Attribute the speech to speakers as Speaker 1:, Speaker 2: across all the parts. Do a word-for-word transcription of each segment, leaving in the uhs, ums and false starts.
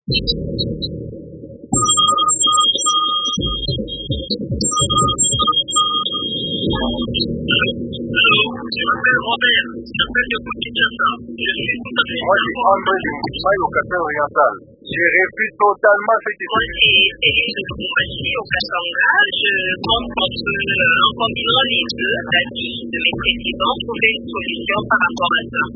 Speaker 1: Moi, c'est André de Moussmaï au Café Oriental. J'ai réfute totalement cette
Speaker 2: Moi, c'est Céline de Boumbachi au Katanga. Je compte contre en combinant les deux, l'avis de mes présidents, trouver une solution par rapport à ça.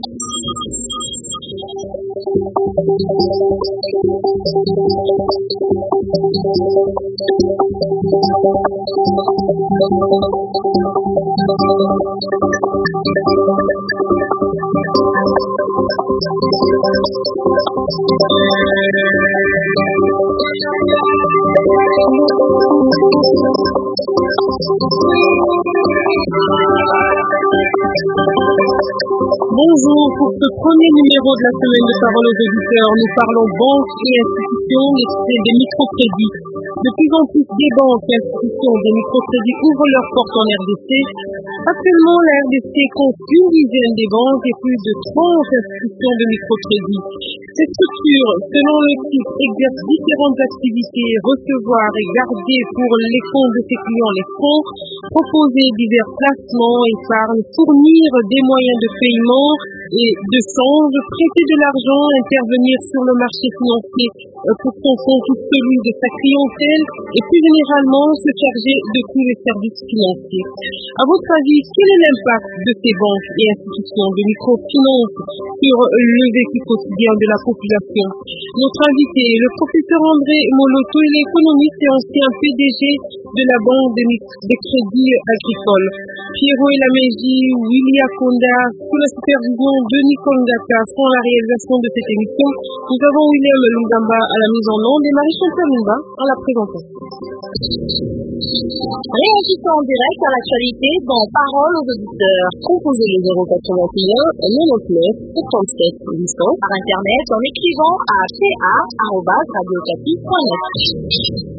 Speaker 3: Bonjour, pour ce premier numéro de la semaine de Parole aux auditeurs, nous parlons banques et institutions des microcrédits. De plus en plus des banques et institutions des microcrédits ouvrent leurs portes en R D C. Actuellement, la R D C compte une dizaine des banques et plus de trente institutions de microcrédits. Ces structures, selon le titre, exercent différentes activités, recevoir et garder pour les comptes de ses clients les fonds, proposer divers placements, épargne, fournir des moyens de paiement et de change, prêter de l'argent, intervenir sur le marché financier pour son compte ou celui de sa clientèle et plus généralement se charger de tous les services financiers. À votre avis, quel est l'impact de ces banques et institutions de microfinance sur le vécu quotidien de la population? Notre invité, le professeur André Moloto, il est économiste et ancien P D G de la Banque des Crédits Agricoles. Pierrot Elameji, William Konda, sous la supervision de Nicole Ngaka, font la réalisation de cette émission. Nous avons William Lungamba à la mise en onde et Marie-Chantal Lumba à la présentation.
Speaker 4: Réagissons en direct à l'actualité dans Parole aux auditeurs. Composez le zéro quatre-vingt-un quatre-vingt-neuf soixante-sept huit cents par internet en écrivant à p a arobase radio capi point net.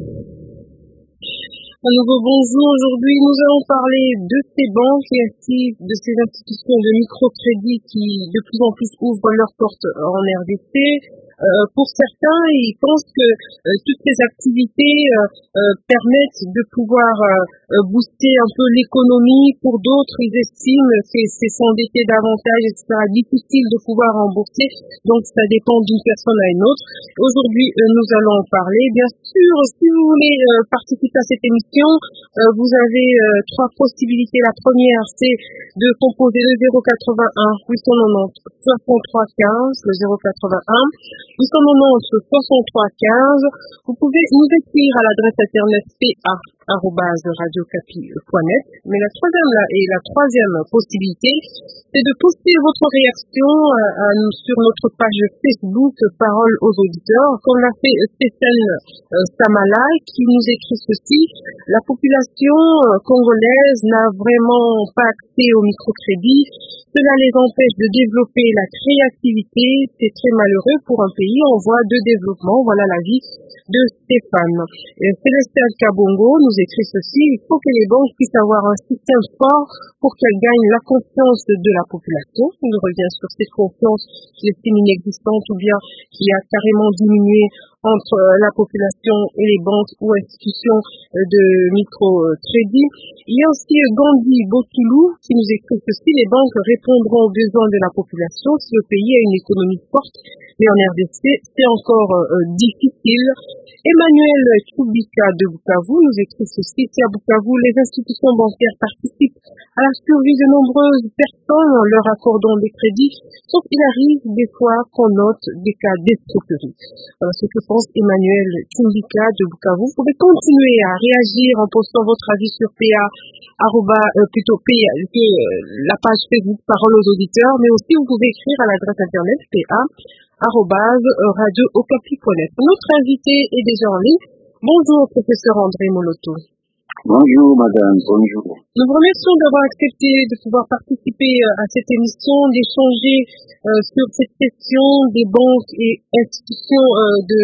Speaker 3: Un nouveau bonjour. Aujourd'hui, nous allons parler de ces banques et ainsi de ces institutions de microcrédit qui de plus en plus ouvrent leurs portes en R D C. Euh, pour certains, ils pensent que euh, toutes ces activités euh, euh, permettent de pouvoir euh, booster un peu l'économie. Pour d'autres, ils estiment que c'est s'endetter davantage, et cetera. Difficile de pouvoir rembourser. Donc, ça dépend d'une personne à une autre. Aujourd'hui, euh, nous allons en parler. Bien sûr, si vous voulez euh, participer à cette émission, euh, vous avez euh, trois possibilités. La première, c'est de composer le zéro quatre-vingt-un huit cent quatre-vingt-dix soixante-trois quinze, le zéro quatre-vingt-un huit cent quatre-vingt-dix soixante-trois quinze. Vous pouvez nous écrire à l'adresse internet p a arobase radio capi point net. Mais la troisième là, et la troisième possibilité, c'est de poster votre réaction à, à, sur notre page Facebook Parole aux auditeurs, comme l'a fait Stéphane euh, Samala, qui nous écrit ceci: la population euh, congolaise n'a vraiment pas accès au microcrédit. Cela les empêche de développer la créativité. C'est très malheureux pour un pays en voie de développement. Voilà l'avis de Stéphane. Et Célestin Kabongo nous écrit ceci: il faut que les banques puissent avoir un système fort pour qu'elles gagnent la confiance de la population. Il revient sur cette confiance qui est inexistante ou bien qui a carrément diminué entre la population et les banques ou institutions de microcrédit. Il y a aussi Gandhi Botoulou qui nous écrit ceci: les banques répondront aux besoins de la population si le pays a une économie forte, mais en R D C, c'est encore euh, difficile. Emmanuel Choubika de Bukavu nous écrit ceci: si à Bukavu, les institutions bancaires participent à la survie de nombreuses personnes en leur accordant des crédits, sauf qu'il arrive des fois qu'on note des cas d'escroquerie. Euh, ce que pense Emmanuel Choubika de Bukavu. Vous pouvez continuer à réagir en postant votre avis sur P A, arroba, euh, plutôt P A, euh, la page Facebook Parole aux auditeurs, mais aussi vous pouvez écrire à l'adresse internet P A arobase radio capi point net. Notre invité est déjà en ligne. Bonjour, professeur André Moloto.
Speaker 5: Bonjour madame, bonjour.
Speaker 3: Nous vous remercions d'avoir accepté de pouvoir participer à cette émission, d'échanger euh, sur cette question des banques et institutions euh, de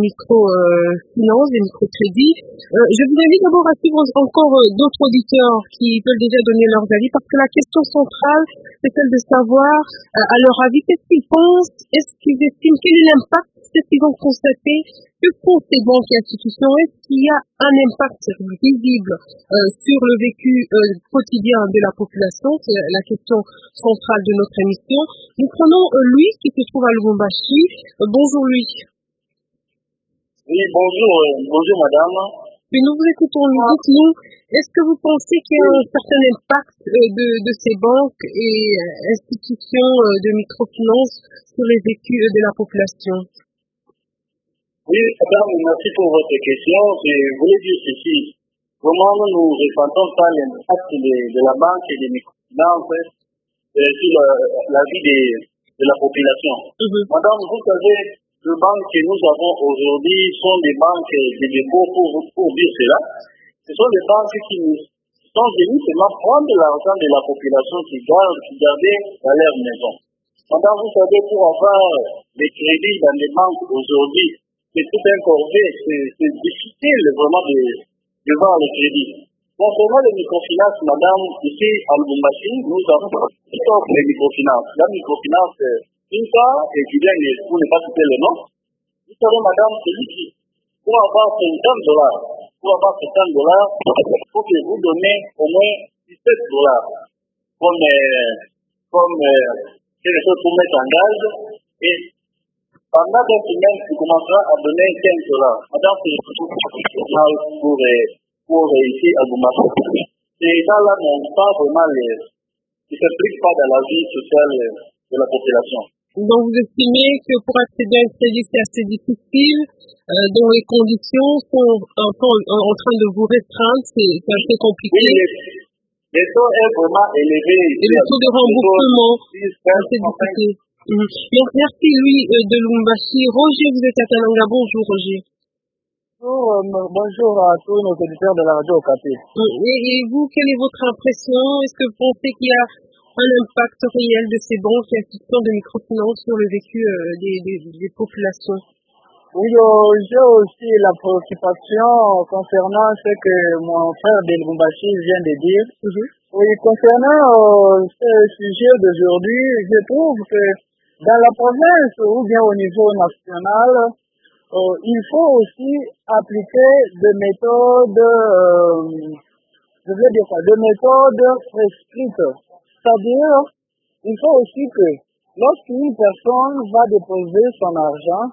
Speaker 3: microfinance, euh, des microcrédits. Euh, je vous invite d'abord à suivre encore euh, d'autres auditeurs qui peuvent déjà donner leurs avis, parce que la question centrale, c'est celle de savoir, euh, à leur avis, qu'est-ce qu'ils pensent, est-ce qu'ils estiment, quel est l'impact d'après ce qu'ils ont constaté, que font ces banques et institutions? Est-ce qu'il y a un impact visible euh, sur le vécu euh, quotidien de la population? C'est la question centrale de notre émission. Nous prenons euh, Louis qui se trouve à Lubumbashi. Euh, bonjour Louis.
Speaker 6: Oui, bonjour, euh, bonjour madame.
Speaker 3: Et nous vous écoutons, nous dites-nous, est-ce que vous pensez qu'il y a un certain impact euh, de, de ces banques et euh, institutions euh, de microfinance sur les vécus euh, de la population?
Speaker 6: Oui, madame, merci pour votre question. Je voulais dire ceci. Comment nous ne ressentons pas l'impact de, de la banque et des microfinances euh, sur la, la vie de, de la population? Mm-hmm. Madame, vous savez, les banques que nous avons aujourd'hui sont des banques de dépôt pour, pour dire cela. Ce sont des banques qui nous sont venues seulement prendre l'argent de la population qui garde, qui gardait dans leur maison. Madame, vous savez, pour avoir des crédits dans les banques aujourd'hui, c'est tout un corvée, c'est difficile vraiment de, de voir le crédit. Concernant les microfinances, madame, ici à Lubumbashi, nous avons les microfinances. La microfinance, une fois, et qui vient, pour ne pas citer le nom, vous savez, madame, celui qui, pour avoir cinquante dollars, pour avoir cinquante dollars, il faut que vous donnez au moins dix-sept dollars comme, euh, comme euh, quelque chose pour mettre en gage, et pendant deux semaines, tu commenceras à donner quinze dollars. Madame, c'est mal pour, pour réussir à Lubumbashi. Ces gens-là n'ont pas vraiment les, ils ne s'impliquent pas dans la vie sociale de la population.
Speaker 3: Donc vous estimez que pour accéder à un crédit, c'est assez difficile, euh, dont les conditions sont, euh, sont euh, en train de vous restreindre, c'est assez compliqué.
Speaker 6: Oui, les, les taux est vraiment élevé.
Speaker 3: Et le taux de remboursement, c'est assez difficile. Mmh. Merci Louis euh, de Lubumbashi. Roger, vous êtes à Kananga. Bonjour Roger.
Speaker 7: Bonjour, euh, bonjour à tous nos auditeurs de la radio Okapi.
Speaker 3: Mmh. Et, et vous, quelle est votre impression? Est-ce que vous pensez qu'il y a un impact réel de ces banques et institutions de microfinance sur le vécu euh, des, des, des populations?
Speaker 7: Oui, euh, j'ai aussi la préoccupation concernant ce que mon frère de Lubumbashi vient de dire. Mm-hmm. Oui, concernant euh, ce sujet d'aujourd'hui, je trouve que dans la province ou bien au niveau national, euh, il faut aussi appliquer des méthodes, euh, je veux dire quoi, des méthodes prescrites. C'est-à-dire, il faut aussi que lorsqu'une personne va déposer son argent,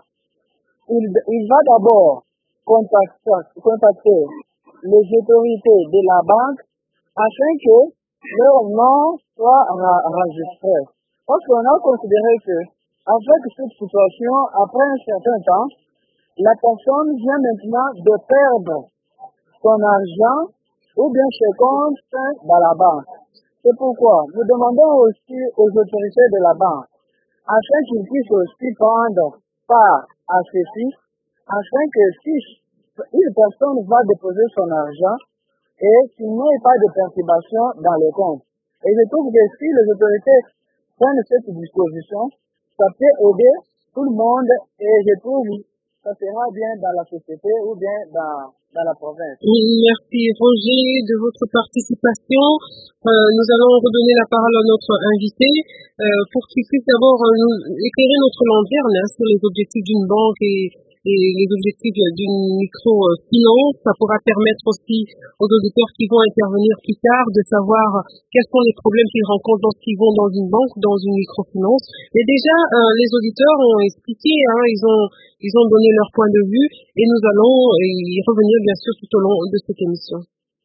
Speaker 7: il, il va d'abord contacter, contacter les autorités de la banque afin que leur nom soit enregistré. Parce qu'on a considéré que, avec cette situation, après un certain temps, la personne vient maintenant de perdre son argent ou bien ses comptes dans la banque. C'est pourquoi nous demandons aussi aux autorités de la banque, afin qu'ils puissent aussi prendre part à ceci, afin que si une personne va déposer son argent et qu'il n'y ait pas de perturbation dans le compte. Et je trouve que si les autorités prennent cette disposition, ça peut aider tout le monde et je trouve que ça sera bien dans la société ou bien dans, dans la province.
Speaker 3: Merci Roger de votre participation. Euh, nous allons redonner la parole à notre invité euh, pour qu'il puisse d'abord euh, nous éclairer notre lanterne hein, sur les objectifs d'une banque et, et les objectifs d'une microfinance. Ça pourra permettre aussi aux auditeurs qui vont intervenir plus tard de savoir quels sont les problèmes qu'ils rencontrent lorsqu'ils vont dans une banque, dans une microfinance. Mais déjà, euh, les auditeurs ont expliqué, hein, ils ont ils ont donné leur point de vue et nous allons y revenir bien sûr tout au long de cette émission.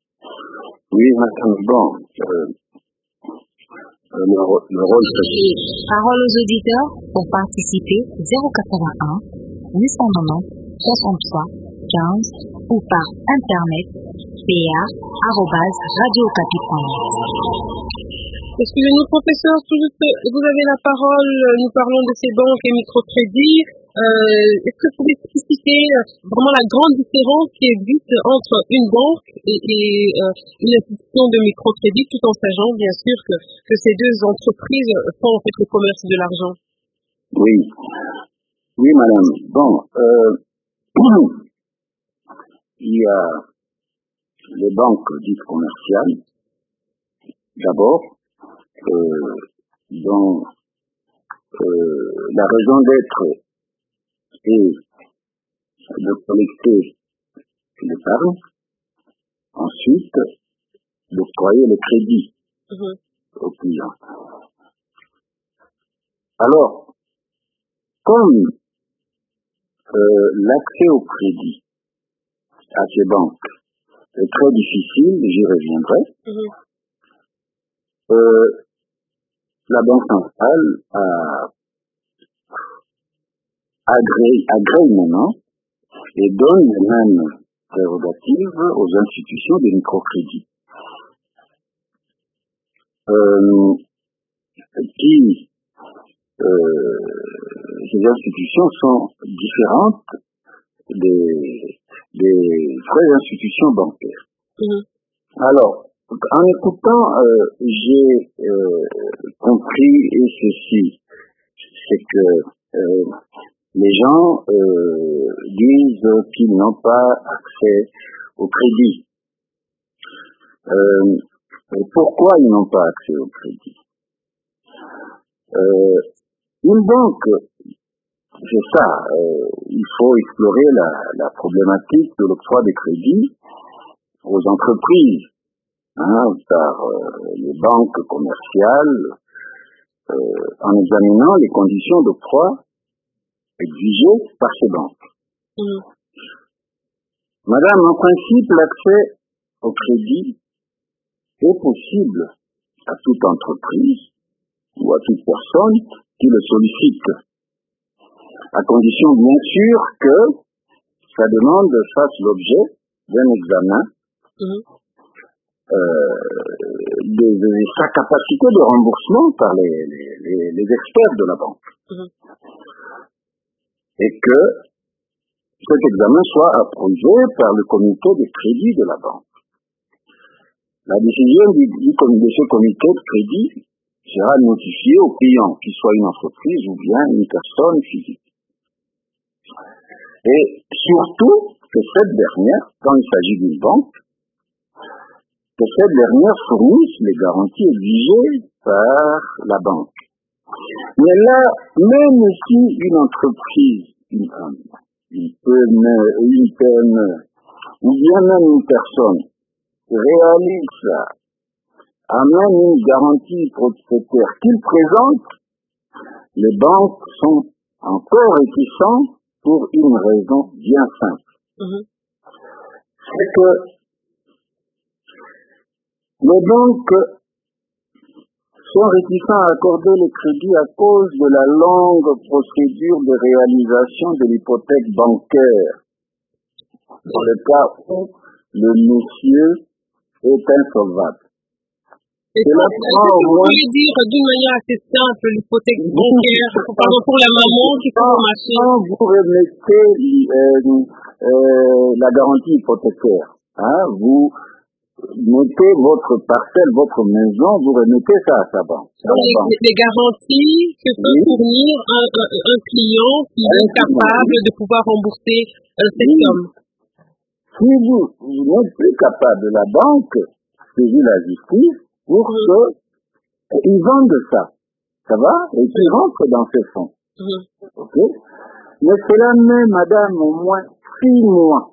Speaker 5: Oui, madame, bon, euh, le, le rôle de...
Speaker 4: Parole aux auditeurs pour participer zéro quatre-vingt-un huit cent quatre-vingt-dix soixante-trois quinze ou par internet p a arobase radio okapi point net.
Speaker 3: Excusez-nous, professeur, tout juste, vous avez la parole, nous parlons de ces banques et microcrédits. Euh, Est-ce que vous pouvez expliciter vraiment la grande différence qui existe entre une banque et, et euh, une institution de microcrédit, tout en sachant bien sûr que, que ces deux entreprises font en fait le commerce de l'argent?
Speaker 5: Oui, oui madame. Bon, euh, il y a les banques dites commerciales, d'abord, euh, dont euh, la raison d'être est de collecter l'épargne, ensuite d'octroyer le crédit mmh. aux clients. Alors, comme euh, l'accès au crédit à ces banques est très difficile, j'y reviendrai, mmh. euh, la Banque centrale a agrée, agrée maintenant et donne les mêmes prérogatives aux institutions de microcrédit. Euh, qui, euh, ces institutions sont différentes des, des vraies institutions bancaires. Mmh. Alors, en écoutant, euh, j'ai euh, compris ceci, c'est que euh, les gens euh, disent qu'ils n'ont pas accès au crédit. Euh, pourquoi ils n'ont pas accès au crédit? euh, Une banque, c'est ça, euh, il faut explorer la, la problématique de l'octroi des crédits aux entreprises, hein, par euh, les banques commerciales, euh, en examinant les conditions d'octroi exigées par ces banques. Mmh. Madame, en principe, l'accès au crédit est possible à toute entreprise ou à toute personne qui le sollicite, à condition bien sûr que sa demande fasse l'objet d'un examen mmh. euh, de, de sa capacité de remboursement par les, les, les experts de la banque. Mmh. Et que cet examen soit approuvé par le comité de crédit de la banque. La décision du, du, de ce comité de crédit sera notifiée au client, qu'il soit une entreprise ou bien une personne physique. Et surtout que cette dernière, quand il s'agit d'une banque, que cette dernière fournisse les garanties exigées par la banque. Mais là, même si une entreprise, une, une P M E, une P M E, ou bien même une personne, réalise, amène une garantie propriétaire qu'il présente, les banques sont encore réticentes pour une raison bien simple. Mmh. C'est que les banques sont réticents à accorder le crédit à cause de la longue procédure de réalisation de l'hypothèque bancaire, dans le cas où le monsieur est insolvable.
Speaker 3: Et est-ce que vous pouvez dire d'une manière assez simple l'hypothèque bancaire, par exemple pour la maman qui fait un marché?
Speaker 5: Vous remettez euh, euh, la garantie hypothécaire, hein, vous mettez votre parcelle, votre maison, vous remettez ça à sa banque.
Speaker 3: Les, banque. les garanties que peut oui. fournir un, un, un client qui oui. est capable oui. de pouvoir rembourser euh, cette oui. somme.
Speaker 5: Si vous, vous n'êtes plus capable, la banque saisit la justice pour mmh. qu'ils vendent ça. Ça va? Et qu'ils rentrent dans ces fonds. Mmh. Ok? Mais cela met, madame, au moins six mois.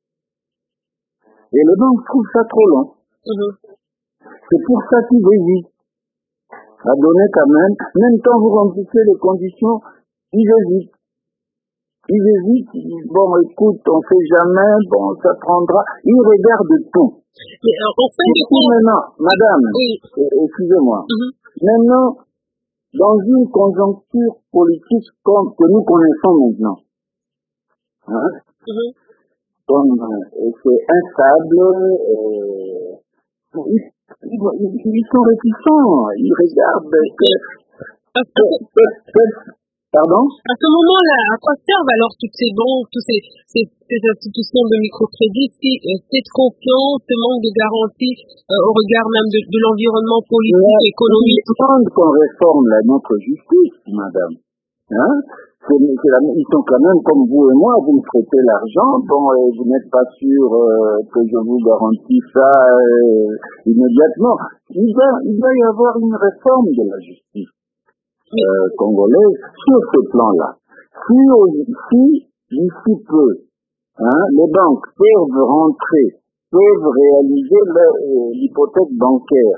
Speaker 5: Et les banques trouvent ça trop long. Mmh. C'est pour ça qu'ils hésitent à donner quand même, même quand vous remplissez les conditions, ils hésitent. Ils hésitent, ils disent, bon, écoute, on ne sait jamais, bon, ça prendra. Ils regardent tout.
Speaker 3: Mais euh, en fait,
Speaker 5: du coup, maintenant, madame, oui. excusez-moi, mm-hmm. maintenant, dans une conjoncture politique comme que nous connaissons maintenant, hein, mm-hmm. comme euh, c'est instable, euh, ils, ils, ils sont réticents, ils regardent que,
Speaker 3: Parce que,
Speaker 5: que, que, pardon?
Speaker 3: À ce moment-là, à quoi servent alors toutes ces banques, toutes ces, ces, ces institutions de microcrédit, si euh, cette confiance, ce manque de garantie euh, au regard même de, de l'environnement politique, ouais, économique?
Speaker 5: Il faut qu'on réforme la, notre justice, madame. Hein? C'est, c'est la, ils sont quand même comme vous et moi, vous me prêtez l'argent, bon, euh, vous n'êtes pas sûr euh, que je vous garantis ça euh, immédiatement. Il doit, il doit y avoir une réforme de la justice. Euh, congolaise sur ce plan-là. Si, si d'ici peu, hein, les banques peuvent rentrer, peuvent réaliser l'hypothèque bancaire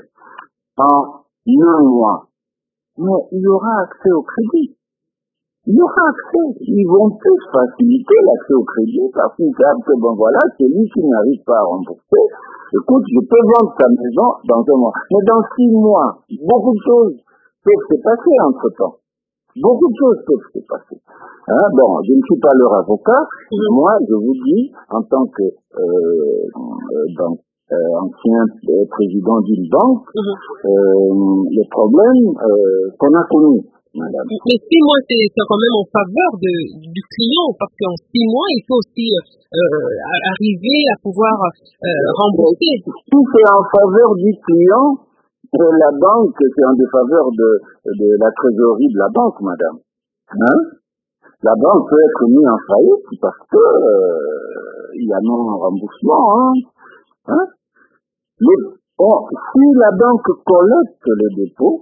Speaker 5: en un mois, mais il y aura accès au crédit. Il y aura accès. Ils vont tous faciliter l'accès au crédit parce qu'ils savent que, bon voilà, celui qui n'arrive pas à rembourser, écoute, je peux vendre sa maison dans un mois. Mais dans six mois, beaucoup de choses peuvent se passer entre-temps. Beaucoup de choses peuvent se passer. Hein, bon, je ne suis pas leur avocat. Mmh. Moi, je vous dis, en tant que euh, euh, donc, euh, ancien euh, président d'une banque, mmh. euh, les problèmes euh, qu'on a connus. Madame.
Speaker 3: Mais six mois, c'est quand même en faveur de, du client, parce qu'en six mois, il faut aussi euh, arriver à pouvoir euh, rembourser.
Speaker 5: Si c'est en faveur du client, de la banque, c'est en défaveur de, de la trésorerie de la banque, madame. Hein? La banque peut être mise en faillite parce que euh, il y a non remboursement. Hein? Hein? Mais, bon, si la banque collecte le dépôt,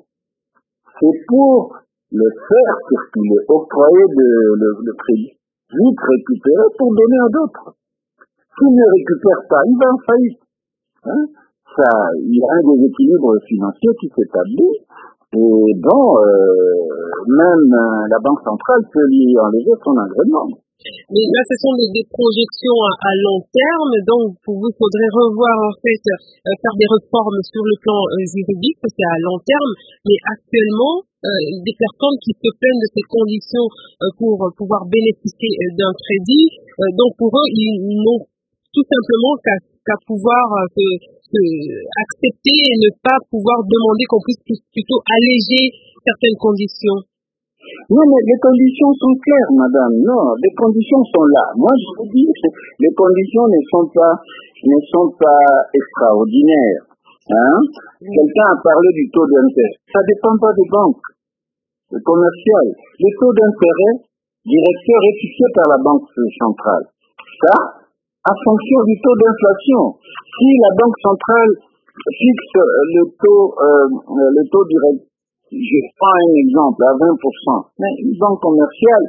Speaker 5: c'est pour le faire circuler, octroyer de, le, le crédit, vite récupérer pour donner à d'autres. S'il ne récupère pas, il va en faillite. Hein? Ça, il y a un déséquilibre financier qui s'établit et bon, euh, même euh, la Banque centrale peut lui enlever son agrément.
Speaker 3: Mais là, ce sont des, des projections à, à long terme, donc pour vous, il faudrait revoir en fait, euh, faire des réformes sur le plan euh, juridique, c'est à long terme, mais actuellement, euh, des personnes qui se plaignent de ces conditions euh, pour euh, pouvoir bénéficier euh, d'un crédit, euh, donc pour eux, ils n'ont tout simplement qu'à qu'à pouvoir euh, se, se accepter et ne pas pouvoir demander qu'on puisse plutôt alléger certaines conditions.
Speaker 5: Non, mais les conditions sont claires, madame. Non, les conditions sont là. Moi, je vous dis, les conditions ne sont pas, ne sont pas extraordinaires. Hein? Oui. Quelqu'un a parlé du taux d'intérêt. Ça dépend pas des banques, des commerciales. Le taux d'intérêt directeur est fixé par la Banque centrale. Ça, à fonction du taux d'inflation. Si la Banque centrale fixe le taux, euh, le taux direct, je prends un exemple à vingt pour cent, mais une banque commerciale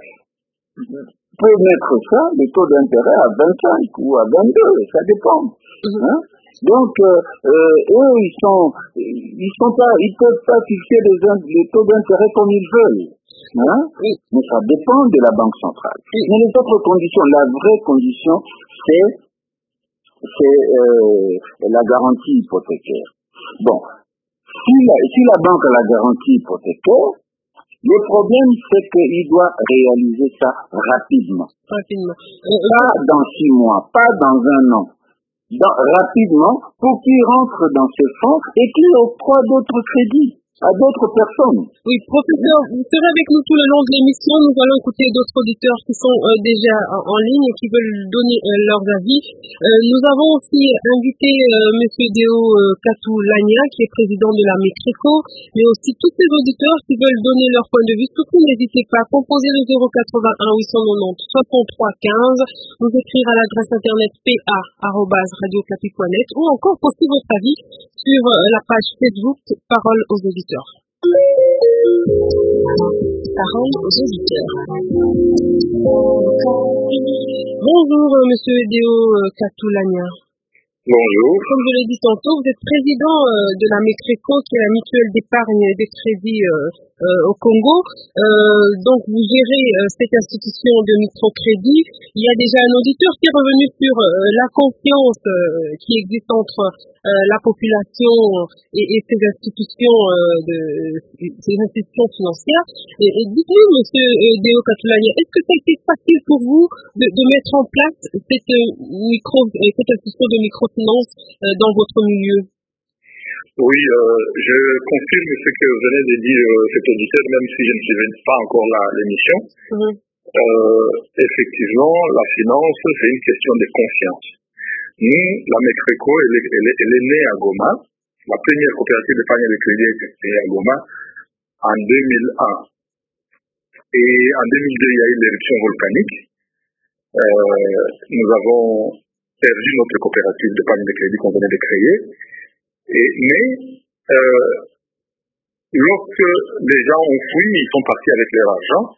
Speaker 5: peut mettre ça, le taux d'intérêt à vingt-cinq ou à vingt-deux, ça dépend. Hein? Donc, euh, euh, eux, ils sont, ils sont pas, ils peuvent pas fixer les, les taux d'intérêt comme ils veulent. Hein? Oui. Mais ça dépend de la Banque centrale. Oui. Mais les autres conditions, la vraie condition, c'est, c'est euh, la garantie hypothécaire. Bon, si la, si la banque a la garantie hypothécaire, le problème c'est qu'il doit réaliser ça rapidement.
Speaker 3: Rapidement.
Speaker 5: Pas dans six mois, pas dans un an. Dans, rapidement, pour qu'il rentre dans ce fonds et qu'il octroie d'autres crédits à d'autres personnes.
Speaker 3: Oui, professeur, vous serez avec nous tout le long de l'émission. Nous allons écouter d'autres auditeurs qui sont euh, déjà en, en ligne et qui veulent donner euh, leurs avis. Euh, nous avons aussi invité euh, M. Deo euh, Katulanya, qui est président de la Mécréco, mais aussi tous ces auditeurs qui veulent donner leur point de vue. Surtout, n'hésitez pas à composer le zéro quatre-vingt-un huit cent quatre-vingt-dix soixante-trois quinze, nous écrire à l'adresse internet p a arobase radio okapi point net ou encore poster votre avis sur euh, la page Facebook Parole aux auditeurs.
Speaker 4: Parole aux auditeurs.
Speaker 3: Bonjour, euh, Monsieur Deo euh, Katulanya.
Speaker 1: Bonjour.
Speaker 3: Comme je l'ai dit tantôt, vous êtes président euh, de la Mécréco, qui est la mutuelle d'épargne et des crédits euh, euh, au Congo. Euh, donc, vous gérez euh, cette institution de microcrédit. Il y a déjà un auditeur qui est revenu sur euh, la confiance euh, qui existe entre euh, la population et, et ces institutions euh, de ces institutions financières. Et, et dites-nous, Monsieur euh, Deo Katulanya, est-ce que ça a été facile pour vous de, de mettre en place cette micro, cette institution de microfinance euh, dans votre milieu?
Speaker 1: Oui, euh, je confirme ce que venait de dire euh, cet auditeur, même si je ne suivais pas encore la, l'émission. Mmh. Euh, effectivement, la finance, c'est une question de confiance. Nous, la Mécréco, elle, elle, elle est née à Goma. La première coopérative d'épargne de crédit est née à Goma en deux mille un. Et en deux mille deux, il y a eu l'éruption volcanique. Euh, nous avons perdu notre coopérative d'épargne de crédit qu'on venait de créer. Et, mais, euh, lorsque les gens ont fui, ils sont partis avec leur argent,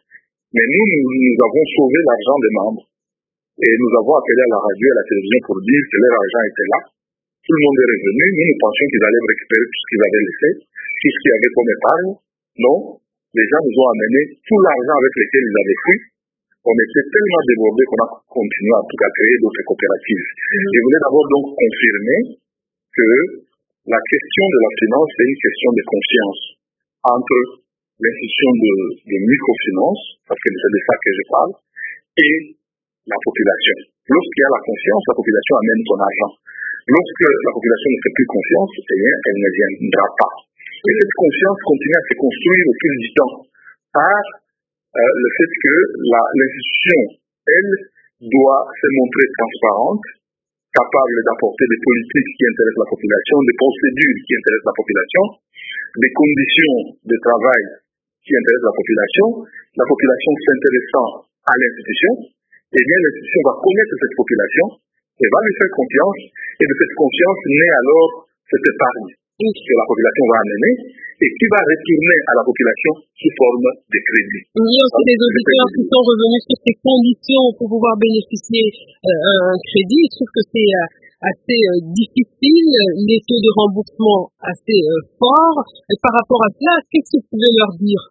Speaker 1: Mais nous, nous, nous avons sauvé l'argent des membres. Et nous avons appelé à la radio et à la télévision pour dire que leur argent était là. Tout le monde est revenu. Nous, nous pensions qu'ils allaient récupérer tout ce qu'ils avaient laissé, tout ce qu'il y avait comme épargne. Non. Les gens nous ont amené tout l'argent avec lequel ils avaient pris. On était tellement débordés qu'on a continué à, à créer d'autres coopératives. Mm-hmm. Je voulais d'abord donc confirmer que la question de la finance, c'est une question de confiance entre l'institution de, de microfinance, parce que c'est de ça que je parle, et la population. Lorsqu'il y a la confiance, la population amène son argent. Lorsque la population ne fait plus confiance, eh bien, elle ne viendra pas. Et cette confiance continue à se construire au fil du temps par euh, le fait que la, l'institution, elle, doit se montrer transparente, capable d'apporter des politiques qui intéressent la population, des procédures qui intéressent la population, des conditions de travail qui intéressent la population, la population s'intéressant à l'institution, eh bien l'institution va connaître cette population et va lui faire confiance, et de cette confiance naît alors cette épargne que la population va amener et qui va retourner à la population sous forme de crédit.
Speaker 3: Il y a aussi des auditeurs qui sont revenus sur ces conditions pour pouvoir bénéficier euh, un crédit. Je trouve que c'est euh, assez euh, difficile, les taux de remboursement assez euh, forts. Et par rapport à cela, qu'est-ce que vous pouvez leur dire?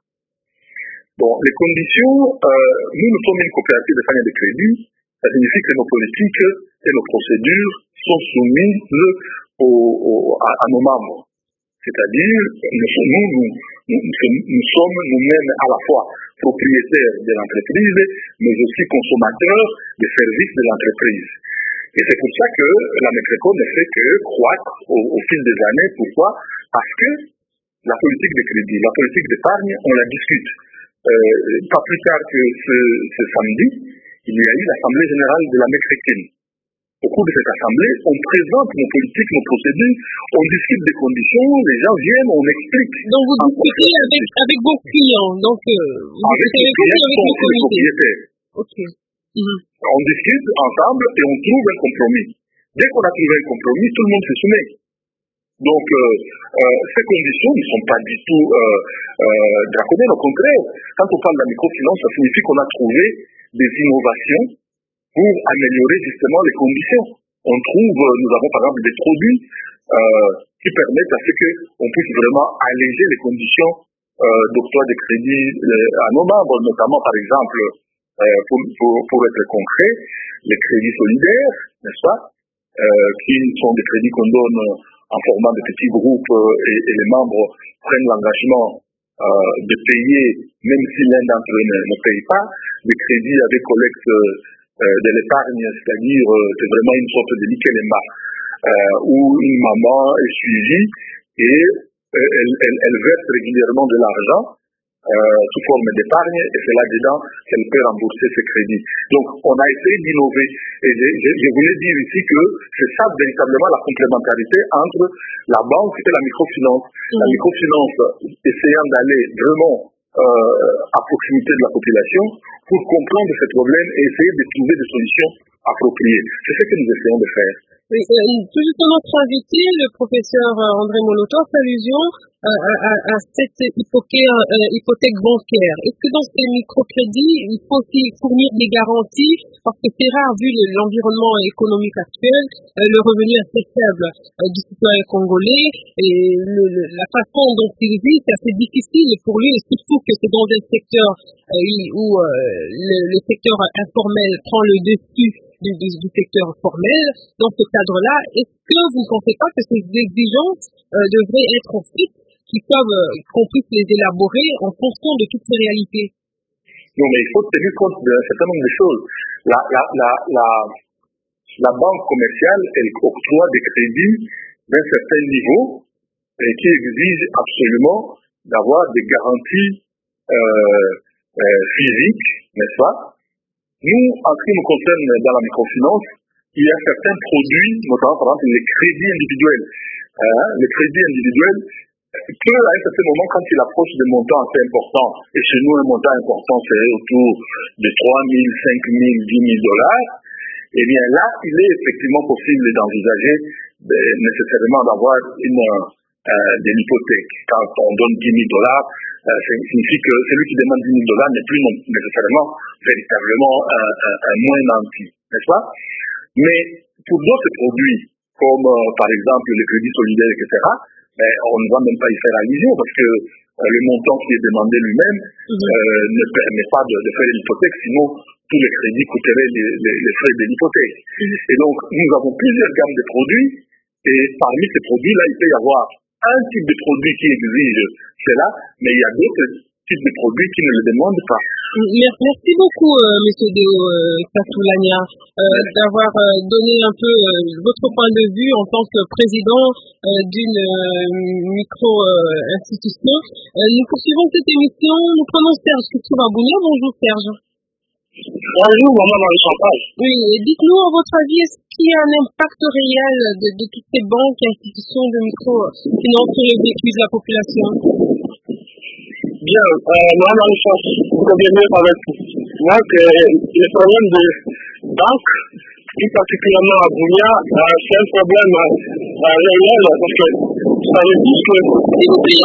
Speaker 1: Bon, les conditions, euh, nous, nous sommes une coopérative de d'épargne de crédit. Ça signifie que nos politiques et nos procédures sont soumises au, au, à, à nos membres. C'est-à-dire, nous, nous, nous, nous, nous sommes nous-mêmes à la fois propriétaires de l'entreprise, mais aussi consommateurs des services de l'entreprise. Et c'est pour ça que la Métréco ne fait que croître au, au fil des années. Pourquoi? Parce que la politique de crédit, la politique d'épargne, on la discute. Euh, pas plus tard que ce, ce samedi, il y a eu l'Assemblée générale de la Métréquine. Au cours de cette assemblée, on présente nos politiques, nos procédures, on discute des conditions, les gens viennent, on explique.
Speaker 3: Donc vous discutez avec, avec vos clients, donc euh, vous
Speaker 1: avec
Speaker 3: discutez avec, avec vos
Speaker 1: propriétaires.
Speaker 3: Ok. Mm-hmm.
Speaker 1: On discute ensemble et on trouve un compromis. Dès qu'on a trouvé un compromis, tout le monde se soumet. Donc, euh, euh, ces conditions ne sont pas du tout euh, euh, draconiennes, au contraire. Quand on parle de la microfinance, ça signifie qu'on a trouvé des innovations pour améliorer justement les conditions. On trouve, nous avons par exemple des produits euh, qui permettent à ce qu'on puisse vraiment alléger les conditions euh, d'octroi de crédit euh, à nos membres, notamment par exemple, euh, pour, pour, pour être concret, les crédits solidaires, n'est-ce pas, euh, qui sont des crédits qu'on donne en formant de petits groupes euh, et, et les membres prennent l'engagement euh, de payer, même si l'un d'entre eux ne, ne paye pas, des crédits avec collecte Euh, de l'épargne, c'est-à-dire euh, c'est vraiment une sorte de likelema, euh, où une maman est suivie et euh, elle, elle, elle verse régulièrement de l'argent euh, sous forme d'épargne et c'est là-dedans qu'elle peut rembourser ses crédits. Donc on a essayé d'innover et je, je, je voulais dire ici que c'est ça véritablement la complémentarité entre la banque et la microfinance. Mmh. La microfinance essayant d'aller vraiment Euh, à proximité de la population pour comprendre ces problèmes et essayer de trouver des solutions appropriées. C'est ce que nous essayons de faire.
Speaker 3: Oui, euh, tout juste notre invité, le professeur André Molotov, fait allusion euh, à, à, à cette hypothèque, euh, hypothèque bancaire. Est-ce que dans ces microcrédits, il faut aussi fournir des garanties, parce que c'est rare vu l'environnement économique actuel, euh, le revenu assez faible euh, du citoyen congolais, et le, le, la façon dont il vit, c'est assez difficile pour lui, et surtout que c'est dans un secteur euh, où euh, le, le secteur informel prend le dessus Du, du, du secteur formel. Dans ce cadre-là, est-ce que vous ne pensez pas que ces exigences euh, devraient être ensuite, qui peuvent, euh, qu'on puisse les élaborer en fonction de toutes ces réalités?
Speaker 1: Non, mais il faut tenir compte d'un certain nombre de choses. La, la, la, la, la banque commerciale, elle octroie des crédits d'un certain niveau et qui exige absolument d'avoir des garanties euh, euh, physiques, n'est-ce pas? Nous, en ce qui nous concerne dans la microfinance, il y a certains produits, notamment par exemple les crédits individuels. Hein, les crédits individuels, que à un certain moment, quand il approche des montants assez importants, et chez nous un montant important c'est autour de trois mille, cinq mille, dix mille dollars, eh bien là, il est effectivement possible d'envisager de, nécessairement d'avoir une, euh, de l'hypothèque. Quand on donne dix mille dollars, euh, ça signifie que celui qui demande dix mille dollars n'est plus non, nécessairement, véritablement un, un, un moins nanti, n'est-ce pas? Mais pour d'autres produits, comme euh, par exemple le crédit solidaire, et cetera, ben, on ne va même pas y faire allusion parce que euh, le montant qui est demandé lui-même euh, ne permet pas de, de faire l'hypothèque, sinon tous les crédits coûteraient les, les, les frais de l'hypothèque. Et donc, nous avons plusieurs gammes de produits, et parmi ces produits-là, il peut y avoir un type de produit qui exige cela, mais il y a d'autres types de produits qui ne le demandent pas.
Speaker 3: Merci beaucoup, euh, Monsieur de euh, Katoulania, euh, d'avoir euh, donné un peu euh, votre point de vue en tant que président euh, d'une euh, micro-institution. Euh, nous poursuivons cette émission. Nous prenons Serge Kitsouba-Bounia. Bonjour, Serge.
Speaker 6: Bonjour, maman Marie-Chantal.
Speaker 3: Oui, dites-nous, à votre avis, est-ce qu'il y a un impact réel de, de toutes ces banques et institutions de microfinance sur le vécu de la population?
Speaker 6: Bien, euh, maman Marie-Chantal, vous conviendrez avec moi que le problème des banques, plus particulièrement à Bounia, euh, c'est un problème euh, réel, parce que ça veut dire que...
Speaker 3: S'il vous plaît,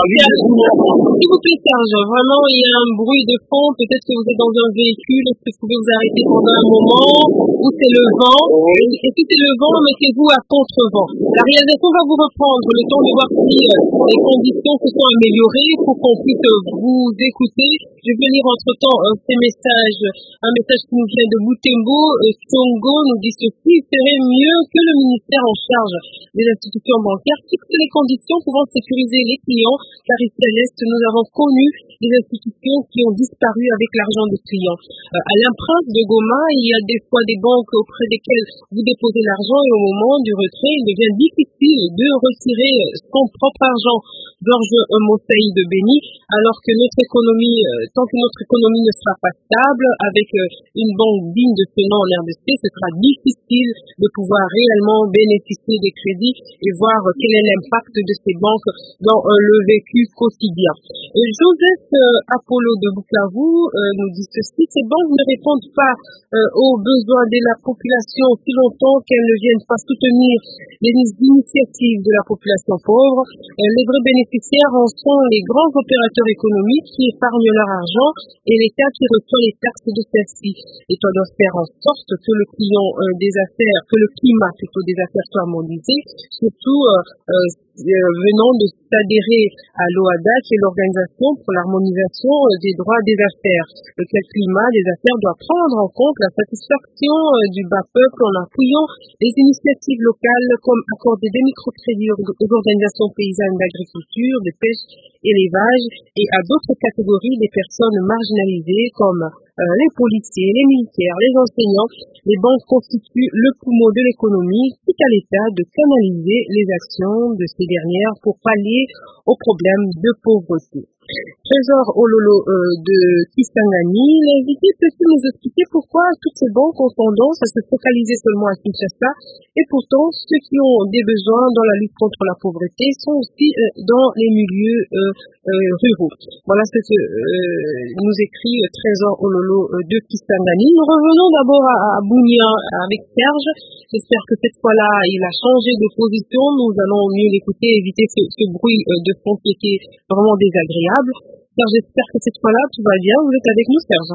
Speaker 3: s'il vous plaît, Serge, vraiment, il y a un bruit de fond, peut-être que vous êtes dans un véhicule, est-ce que vous pouvez vous arrêter pendant un moment, ou c'est le vent? Oui. Et si c'est le vent, mettez-vous à contre-vent. La réalisation va vous reprendre le temps de voir si euh, les conditions se sont améliorées pour qu'on puisse vous écouter. Je vais lire entre-temps euh, ces messages, un message qui nous vient de Boutembo. euh, Songo nous dit ceci: il serait mieux que le ministère en charge des institutions bancaires fixe les conditions pouvant sécuriser les clients, car ici à l'Est, nous avons connu des institutions qui ont disparu avec l'argent des clients. Euh, à l'emprunt de Goma, il y a des fois des banques auprès desquelles vous déposez l'argent et au moment du retrait, il devient difficile de retirer son propre argent. Georges Moussaï de Béni, alors que notre économie, euh, tant que notre économie ne sera pas stable, avec euh, une banque digne de ce nom en R D C, ce sera difficile de pouvoir réellement bénéficier des crédits et voir euh, quel est l'impact de ces banques dans euh, le vécu quotidien. Euh, Joseph euh, Apollo de Bukavu euh, nous dit ceci: ces banques ne répondent pas euh, aux besoins de la population aussi longtemps qu'elles ne viennent pas soutenir les initiatives de la population pauvre. Euh, les vrais bénéficiaires en sont les grands opérateurs économiques qui épargnent leur argent et l'État qui reçoit les taxes de celle-ci. L'État doit faire en sorte que le client euh, des affaires, que le climat plutôt des affaires soit harmonisé, surtout euh, euh, venant de s'adhérer à l'O A D A, qui est l'Organisation pour l'harmonisation des droits des affaires. Lequel climat des affaires doit prendre en compte la satisfaction euh, du bas peuple en appuyant les initiatives locales comme accorder des microcrédits aux organisations paysannes d'agriculture, de pêche, élevage et à d'autres catégories des personnes marginalisées comme euh, les policiers, les militaires, les enseignants. Les banques constituent le poumon de l'économie, tout à l'État de canaliser les actions de ces dernières pour pallier aux problèmes de pauvreté. Trésor Ololo euh, de Kisangani, l'invité peut-il nous expliquer pourquoi toutes ces banques ont tendance à se focaliser seulement à Kinshasa et pourtant ceux qui ont des besoins dans la lutte contre la pauvreté sont aussi euh, dans les milieux euh, euh, ruraux. Voilà ce que euh, nous écrit euh, Trésor Ololo euh, de Kisangani. Nous revenons d'abord à, à Bounia avec Serge. J'espère que cette fois-là il a changé de position. Nous allons mieux l'écouter, éviter ce, ce bruit euh, de fond qui était vraiment désagréable. Alors, j'espère que cette fois-là, tout va bien. Vous êtes avec nous, Serge?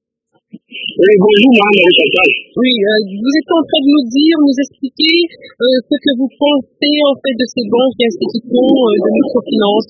Speaker 6: Oui, bonjour, madame Marie-Chantal.
Speaker 3: Oui, euh, vous êtes en train de nous dire, nous expliquer euh, ce que vous pensez, en fait, de ces banques et institutions euh, de microfinance.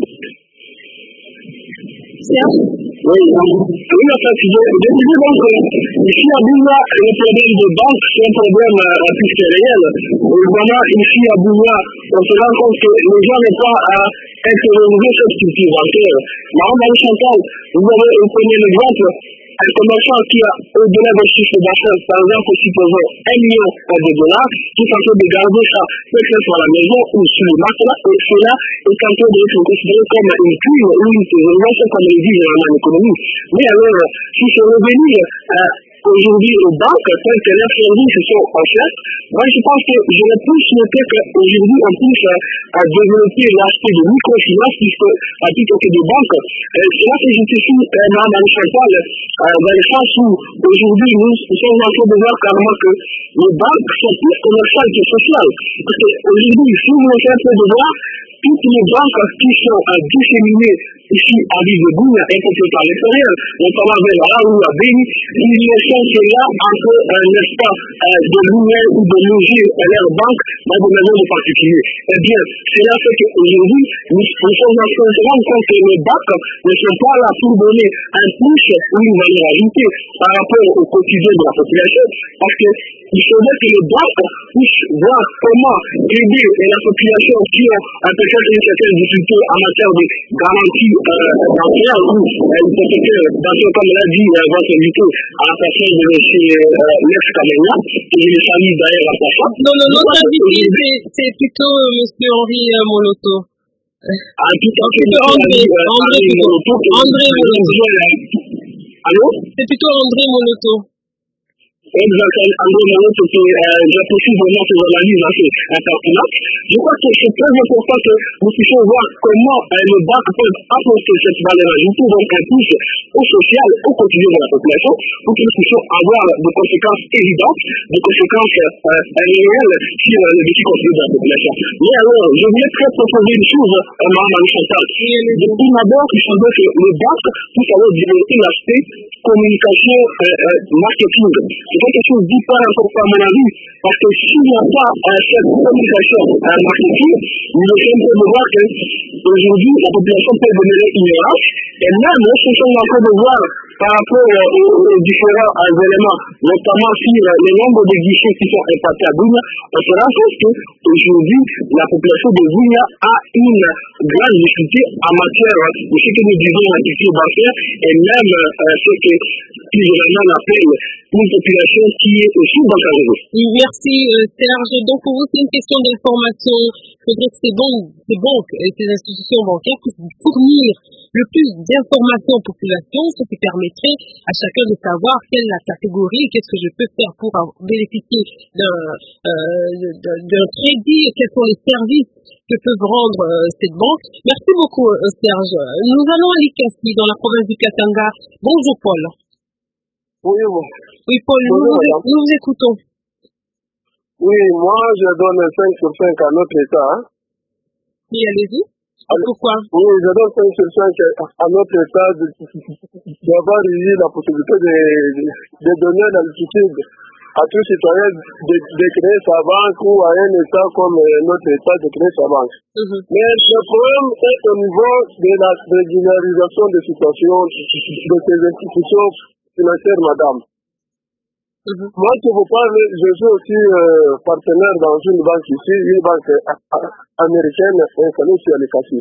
Speaker 3: Serge?
Speaker 6: Oui, oui, en fait, je, je disais donc, euh, ici à Bounia, le problème de banque, c'est un problème euh, plus que réel. Évidemment, ici à Bounia, on se rend compte que les gens n'ont pas à être renouvelés cette structure bancaire. Madame Marie-Chantal, vous avez un premier exemple. Un commerçant qui a au-delà des chiffres d'affaires, par exemple, supposons un million de dollars, qui est en train de garder ça, peut-être sur la maison ou sur le matelas, et cela est en train d'être considéré comme une prime ou une rénovation, comme on dit généralement en économie. Mais alors, si ce revenu euh,
Speaker 8: aujourd'hui aux banques, telles que leurs services sont offerts, moi je pense que je ne peux souhaiter qu'aujourd'hui on puisse à développer l'aspect de microfinance puisque à titre que des banques, euh, c'est là que je suis euh, Mme Chantal, euh, dans le sens où aujourd'hui nous sommes en train de voir carrément que les banques sont plus commerciales que sociales. Parce qu'aujourd'hui, si vous êtes un peu de voir, toutes les banques qui sont euh, disséminées ici à l'île de Bougne, un peu plus à l'extérieur, notamment vers là où à Béni, ils ne sont que là entre, euh, n'est-ce pas, euh, de lumière ou de loger à leur banque dans des maisons de particuliers. Eh bien, cela fait qu'aujourd'hui, nous, nous sommes en train de rendre compte que les banques ne sont pas là pour donner un plus ou une valeur ajoutée par rapport au quotidien de la population, parce que il faudrait que les banques puissent voir comment aider la population qui a peut-être une certaine difficulté en matière de garantie euh, bancaire ou euh, peut-être, dans ce comme l'a dit euh, votre invité, à la personne de M. Euh, Lex Kamenya, que je le salue d'ailleurs à sa femme.
Speaker 3: Non, non, notre invité, c'est, c'est plutôt euh, M. Henri euh, Moloto.
Speaker 8: Ah, tout à fait.
Speaker 3: André, André, Moloto. André Moloto.
Speaker 8: Allô?
Speaker 3: C'est plutôt André Moloto.
Speaker 8: Exactement, André Moloto, j'apprécie vraiment ces analyses assez impertinentes. Je crois que c'est très important que nous puissions voir comment euh, les banques peuvent apporter cette valeur ajoutée, donc un plus au social, au quotidien de la population, pour que nous puissions avoir des conséquences évidentes, des conséquences euh, réelles sur euh, le défi quotidien de la population. Mais alors, je voulais très proposer une chose à Mme Chantal. Depuis d'abord, il faudrait que les banques puissent avoir développer l'aspect communication euh, euh, marketing. C'est quelque chose d'hyper important à mon avis, parce que s'il n'y a pas euh, cette communication euh, marketing, nous sommes en train de voir qu'aujourd'hui, la population peut demeurer ignorante, et même si nous sommes en train de voir par rapport euh, aux, aux différents euh, éléments, notamment sur euh, le nombre de guichets qui sont impactés à Bounia, on se rend compte qu'aujourd'hui, la population de Bounia a une grande difficulté en matière de ce que nous disons en culture bancaire, et même euh, ce que plus généralement on appelle une population qui est aussi bancarisée.
Speaker 3: Merci euh, Serge. Donc pour vous, c'est une question d'information. Il faudrait que ces banques, ces banques et ces institutions bancaires puissent fournir le plus d'informations aux populations, ce qui permettrait à chacun de savoir quelle est la catégorie, qu'est-ce que je peux faire pour bénéficier d'un, euh, d'un crédit, quels sont les services que peuvent rendre euh, cette banque. Merci beaucoup euh, Serge. Nous allons à Likasi, dans la province du Katanga. Bonjour Paul.
Speaker 9: Oui, oui.
Speaker 3: Oui Paul, nous,
Speaker 9: Bonjour,
Speaker 3: nous, nous vous écoutons.
Speaker 9: Oui, moi je donne cinq sur cinq à notre État. Hein.
Speaker 3: Oui, allez-y. Pourquoi?
Speaker 9: Oui, je donne cinq sur cinq à notre État d'avoir eu la possibilité de, de, de donner l'altitude à tout citoyen de, de créer sa banque ou à un État comme notre État de créer sa banque. Mm-hmm. Mais le problème est au niveau de la régularisation des situations de ces institutions financières, madame. Mm-hmm. Moi, qui vous parle, je suis aussi euh, partenaire dans une banque ici, une banque américaine installée sur les Likasi.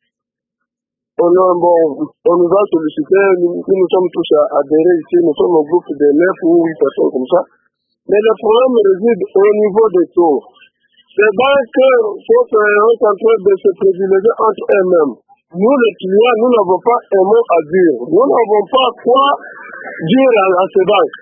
Speaker 9: On, bon, on nous a sollicité, nous, nous nous sommes tous adhérés ici, nous sommes un groupe de neuf ou huit personnes comme ça. Mais le problème réside au niveau des taux. Les banques sont en train de se privilégier entre elles-mêmes. Nous, les clients, nous n'avons pas un mot à dire. Nous n'avons pas quoi dire à, à ces banques.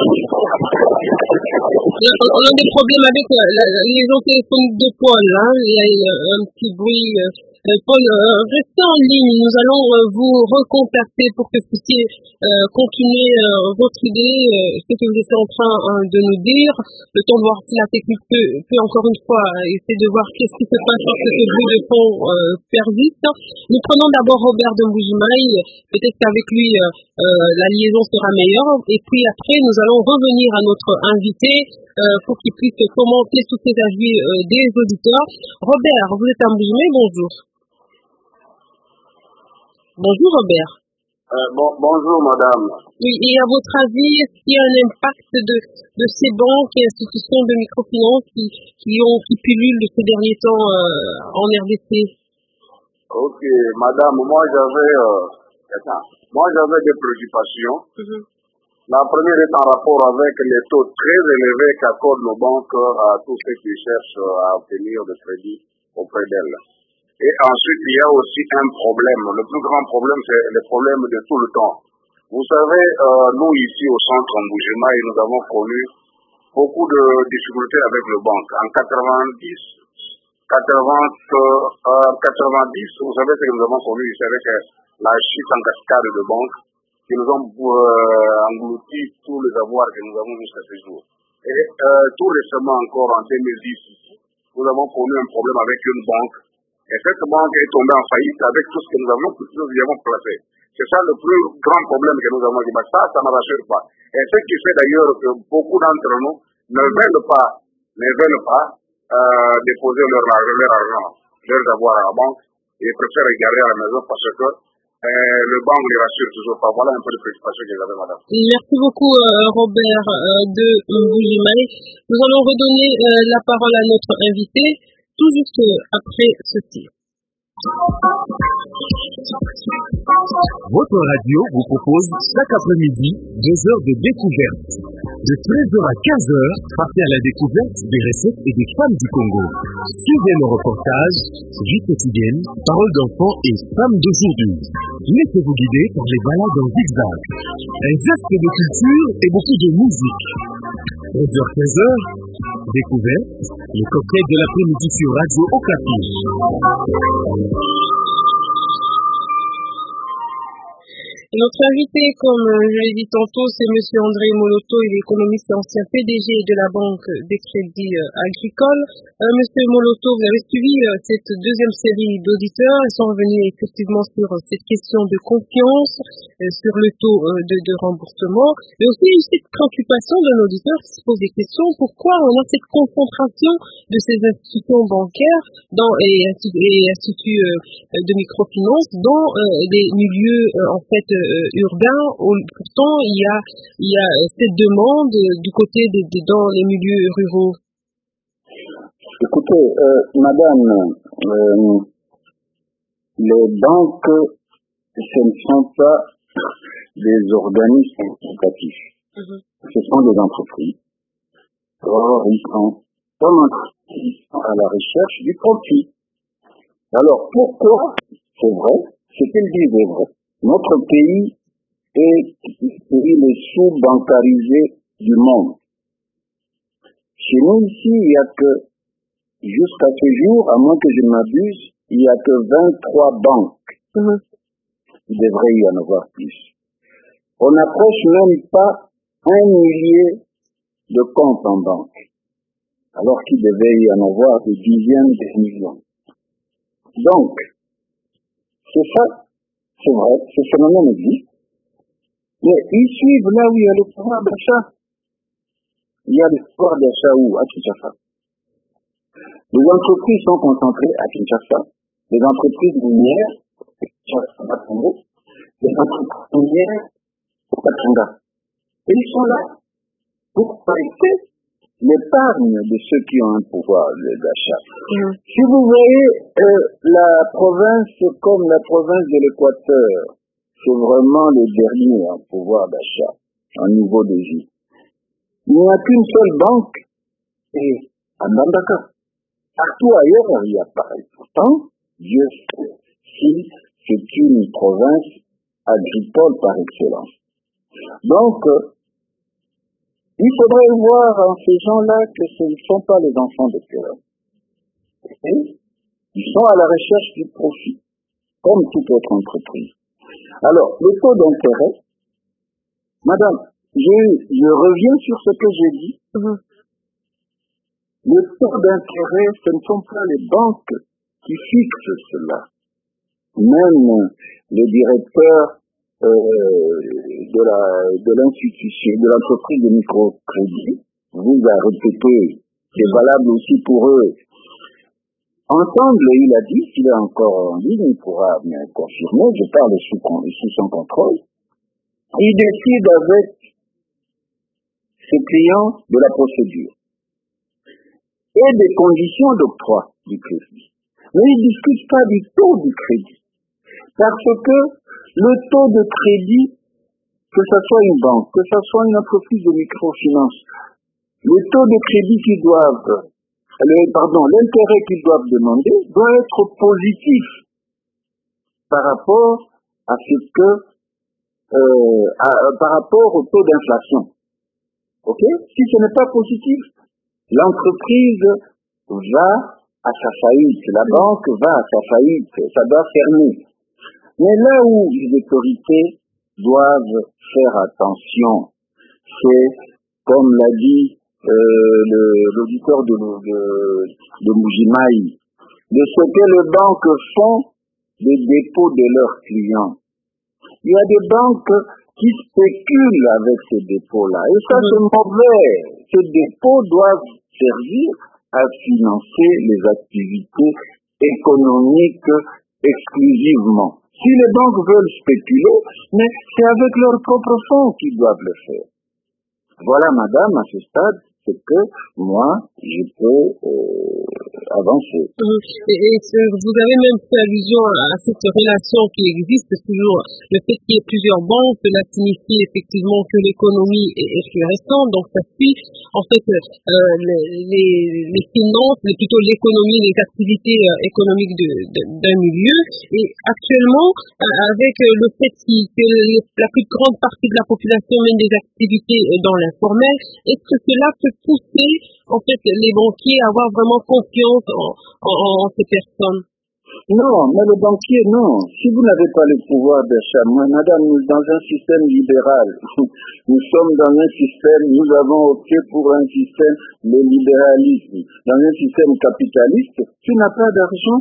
Speaker 3: On a des problèmes avec la, la, les téléphoniques de Paul. Hein. Il y a un petit bruit. Euh, Paul, euh, restez en ligne. Nous allons euh, vous recontacter pour que vous puissiez euh, continuer euh, votre idée, euh, ce que vous étiez en train euh, de nous dire. Le temps de voir si la technique peut, peut encore une fois euh, essayer de voir qu'est-ce qui se passe pour que ce bruit de fond euh, persiste. Nous prenons d'abord Robert de Mbujimaï. Peut-être qu'avec lui, euh, euh, la liaison sera meilleure. Et puis après, nous allons revenir à notre invité euh, pour qu'il puisse commenter tous ces avis euh, des auditeurs. Robert, vous êtes à Mbujimaï, bonjour. Bonjour Robert.
Speaker 10: Euh, bon, bonjour madame.
Speaker 3: Oui, et à votre avis, est-ce qu'il y a un impact de, de ces banques et institutions de microfinance qui, qui, ont, qui pullulent ces derniers temps euh, en R D C?
Speaker 10: Ok, madame, moi j'avais euh, attends, moi j'avais des préoccupations. Mm-hmm. La première est en rapport avec les taux très élevés qu'accordent nos banques à tous ceux qui cherchent à obtenir des crédits auprès d'elles. Et ensuite, il y a aussi un problème. Le plus grand problème, c'est le problème de tout le temps. Vous savez, euh, nous ici au centre en Mbuji-Mayi, nous avons connu beaucoup de difficultés avec le banque. En quatre-vingt-dix, quatre-vingts, euh, quatre-vingt-dix, vous savez ce que nous avons connu ici avec euh, la chute en cascade de banques qui nous ont euh, englouti tous les avoirs que nous avons jusqu'à ce jour. Et euh, tout récemment encore en deux mille dix, nous avons connu un problème avec une banque. Et cette banque est tombée en faillite avec tout ce que nous avons, nous y avons placé. C'est ça le plus grand problème que nous avons dit. Mais ça, ça ne rassure pas. Et ce qui fait d'ailleurs que beaucoup d'entre nous ne veulent pas, ne veulent pas euh, déposer leur, leur argent, leurs avoirs à la banque. Ils préfèrent les garder à la maison parce que euh, le banque les rassure toujours pas. Voilà un peu de préoccupation que j'avais, madame.
Speaker 3: Merci beaucoup, euh, Robert euh, de Mbuji-Mayi. Nous allons redonner euh, la parole à notre invité tout juste après ceci.
Speaker 11: Votre radio vous propose chaque après-midi deux heures de découverte. De treize heures à quinze heures, partez à la découverte des recettes et des femmes du Congo. Suivez nos reportages, vie quotidienne, paroles d'enfants et femmes d'aujourd'hui. Laissez-vous guider par les balades en zigzag. Un zeste de culture et beaucoup de musique. onze heures quinze heures, découverte, le cocktail de l'après-midi sur Radio Okapi.
Speaker 3: Et notre invité, comme je l'ai dit tantôt, c'est M. André Moloto, il est économiste et ancien P D G de la Banque des Crédits Agricoles. Euh, M. Moloto, vous avez suivi euh, cette deuxième série d'auditeurs. Ils sont revenus effectivement sur euh, cette question de confiance, euh, sur le taux euh, de, de remboursement, mais aussi cette préoccupation d'un auditeur qui se pose des questions. Pourquoi on a cette concentration de ces institutions bancaires dans, et, et instituts euh, de microfinance dans euh, des milieux euh, en fait Euh, urbain, pourtant il y a, il y a cette demande euh, du côté de, de, dans les milieux ruraux.
Speaker 5: Écoutez, euh, madame, euh, les banques, ce ne sont pas des organismes éducatifs. Mm-hmm. Ce sont des entreprises. Or, ils sont comme entreprises à la recherche du profit. Alors, pourquoi? C'est vrai, ce qu'ils disent est vrai. Notre pays est le pays le sous-bancarisé du monde. Chez nous ici, il n'y a que, jusqu'à ce jour, à moins que je ne m'abuse, il n'y a que vingt-trois banques. Mmh. Il devrait y en avoir plus. On n'approche même pas un millier de comptes en banque, alors qu'il devait y en avoir des dizaines de millions. Donc, c'est ça. C'est vrai, ce phénomène existe. Mais ils suivent là où il y a le pouvoir d'achat. Il y a le pouvoir d'achat où? À Kinshasa. Les entreprises sont concentrées à Kinshasa. Les entreprises minières, les entreprises minières au Katanga. Et ils sont là pour prêter l'épargne de ceux qui ont un pouvoir d'achat. Mmh. Si vous voyez euh, la province comme la province de l'Équateur, c'est vraiment le dernier en pouvoir d'achat, en niveau de vie. Il n'y a qu'une seule banque, et à Mbandaka. Partout ailleurs, il y a pareil. Pourtant, Dieu sait si c'est une province agricole par excellence. Donc, euh, il faudrait voir en ces gens-là que ce ne sont pas les enfants de cœur. Ils sont à la recherche du profit, comme toute autre entreprise. Alors, le taux d'intérêt, madame, je, je reviens sur ce que j'ai dit. Mmh. Le taux d'intérêt, ce ne sont pas les banques qui fixent cela. Même le directeur Euh, de la de l'institution, de l'entreprise de microcrédit, vous a répété, c'est valable aussi pour eux. Ensemble, il a dit, s'il est encore en ligne, il pourra me confirmer, je parle sous, sous son contrôle, il décide avec ses clients de la procédure et des conditions d'octroi du crédit. Mais il ne discute pas du taux du crédit, parce que le taux de crédit, que ce soit une banque, que ce soit une entreprise de microfinance, le taux de crédit qu'ils doivent, le, pardon, l'intérêt qu'ils doivent demander doit être positif par rapport à ce que euh, à, par rapport au taux d'inflation. Ok? Si ce n'est pas positif, l'entreprise va à sa faillite, la banque va à sa faillite, ça doit fermer. Mais là où les autorités doivent faire attention, c'est, comme l'a dit euh, l'auditeur de, de, de Moujimaï, de ce que les banques font des dépôts de leurs clients. Il y a des banques qui spéculent avec ces dépôts-là. Et ça, c'est mauvais. Ces dépôts doivent servir à financer les activités économiques exclusivement. Si les banques veulent spéculer, mais c'est avec leurs propres fonds qu'ils doivent le faire. Voilà, madame, à ce stade, c'est que moi, je peux euh, avancer.
Speaker 3: Mmh. Et, et vous avez même fait allusion à cette relation qui existe toujours. Le fait qu'il y ait plusieurs banques, cela signifie effectivement que l'économie est, est florissante, donc ça suit en fait euh, les, les, les finances, mais plutôt l'économie, les activités euh, économiques de, de, d'un milieu. Et actuellement, euh, avec le fait que la plus grande partie de la population mène des activités dans l'informel, est-ce que cela peut pousser en fait les banquiers à avoir vraiment confiance en, en, en ces personnes?
Speaker 5: Non, mais le banquier, non. Si vous n'avez pas le pouvoir d'achat, madame, nous sommes dans un système libéral. Nous sommes dans un système, nous avons opté pour un système de libéralisme. Dans un système capitaliste, tu n'as pas d'argent,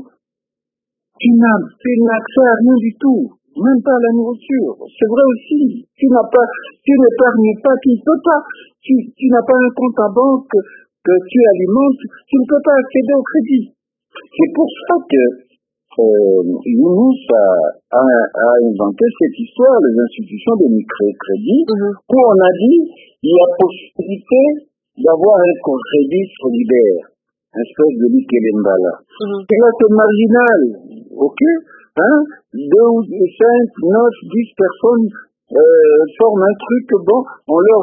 Speaker 5: tu n'as, tu n'as accès à rien du tout. Même pas à la nourriture. C'est vrai aussi. Tu n'as pas, tu n'épargnes pas, tu ne peux pas, tu, tu n'as pas un compte à banque que tu alimentes, tu ne peux pas accéder au crédit. C'est pour ça que euh, Younous a, a, a inventé cette histoire, les institutions de microcrédit, mm-hmm. où on a dit il y a possibilité d'avoir un crédit solidaire, un espèce de Likelembala. Mm-hmm. Et là, c'est marginal, ok? Hein? Deux ou cinq, neuf, dix personnes euh, forment un truc, bon, on leur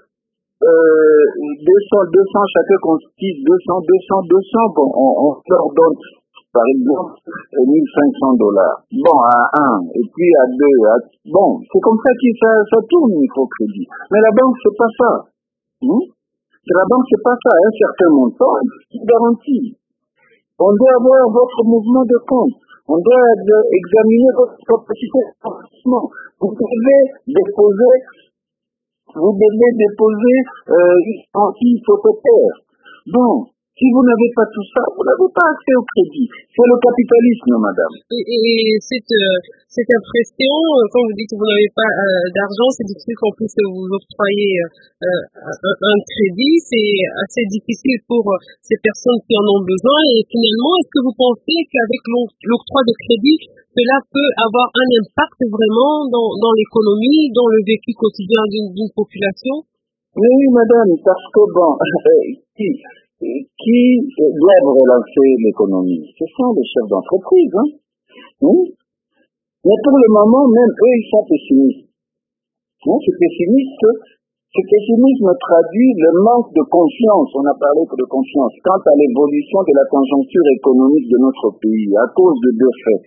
Speaker 5: euh, deux cents, deux cents, chacun constitue deux cents, deux cents, deux cents, bon, on, on leur donne par exemple mille cinq cents dollars. Bon, à un, et puis à deux, à... bon, c'est comme ça que ça, ça tourne, le microcrédit. Mais la banque, c'est pas ça. Hmm? C'est la banque, c'est pas ça. Un certain montant qui garantit. On doit avoir votre mouvement de compte. On doit examiner votre capacité d'investissement. Vous devez déposer, vous devez déposer euh, une garantie hypothécaire. Bon. Si vous n'avez pas tout ça, vous n'avez pas accès au crédit. C'est le capitalisme, madame.
Speaker 3: Et, et cette, euh, cette impression, euh, quand vous dites que vous n'avez pas euh, d'argent, c'est difficile qu'en plus vous octroyez euh, un, un crédit. C'est assez difficile pour euh, ces personnes qui en ont besoin. Et finalement, est-ce que vous pensez qu'avec l'octroi de crédit, cela peut avoir un impact vraiment dans, dans l'économie, dans le vécu quotidien d'une, d'une population?
Speaker 5: Oui, oui, madame, parce que bon, qui qui doivent relancer l'économie? Ce sont les chefs d'entreprise, hein? Oui. Mais pour le moment, même eux, ils sont pessimistes. Hein? Ce pessimisme, ce pessimisme traduit le manque de confiance, on a parlé que de confiance, quant à l'évolution de la conjoncture économique de notre pays, à cause de deux faits.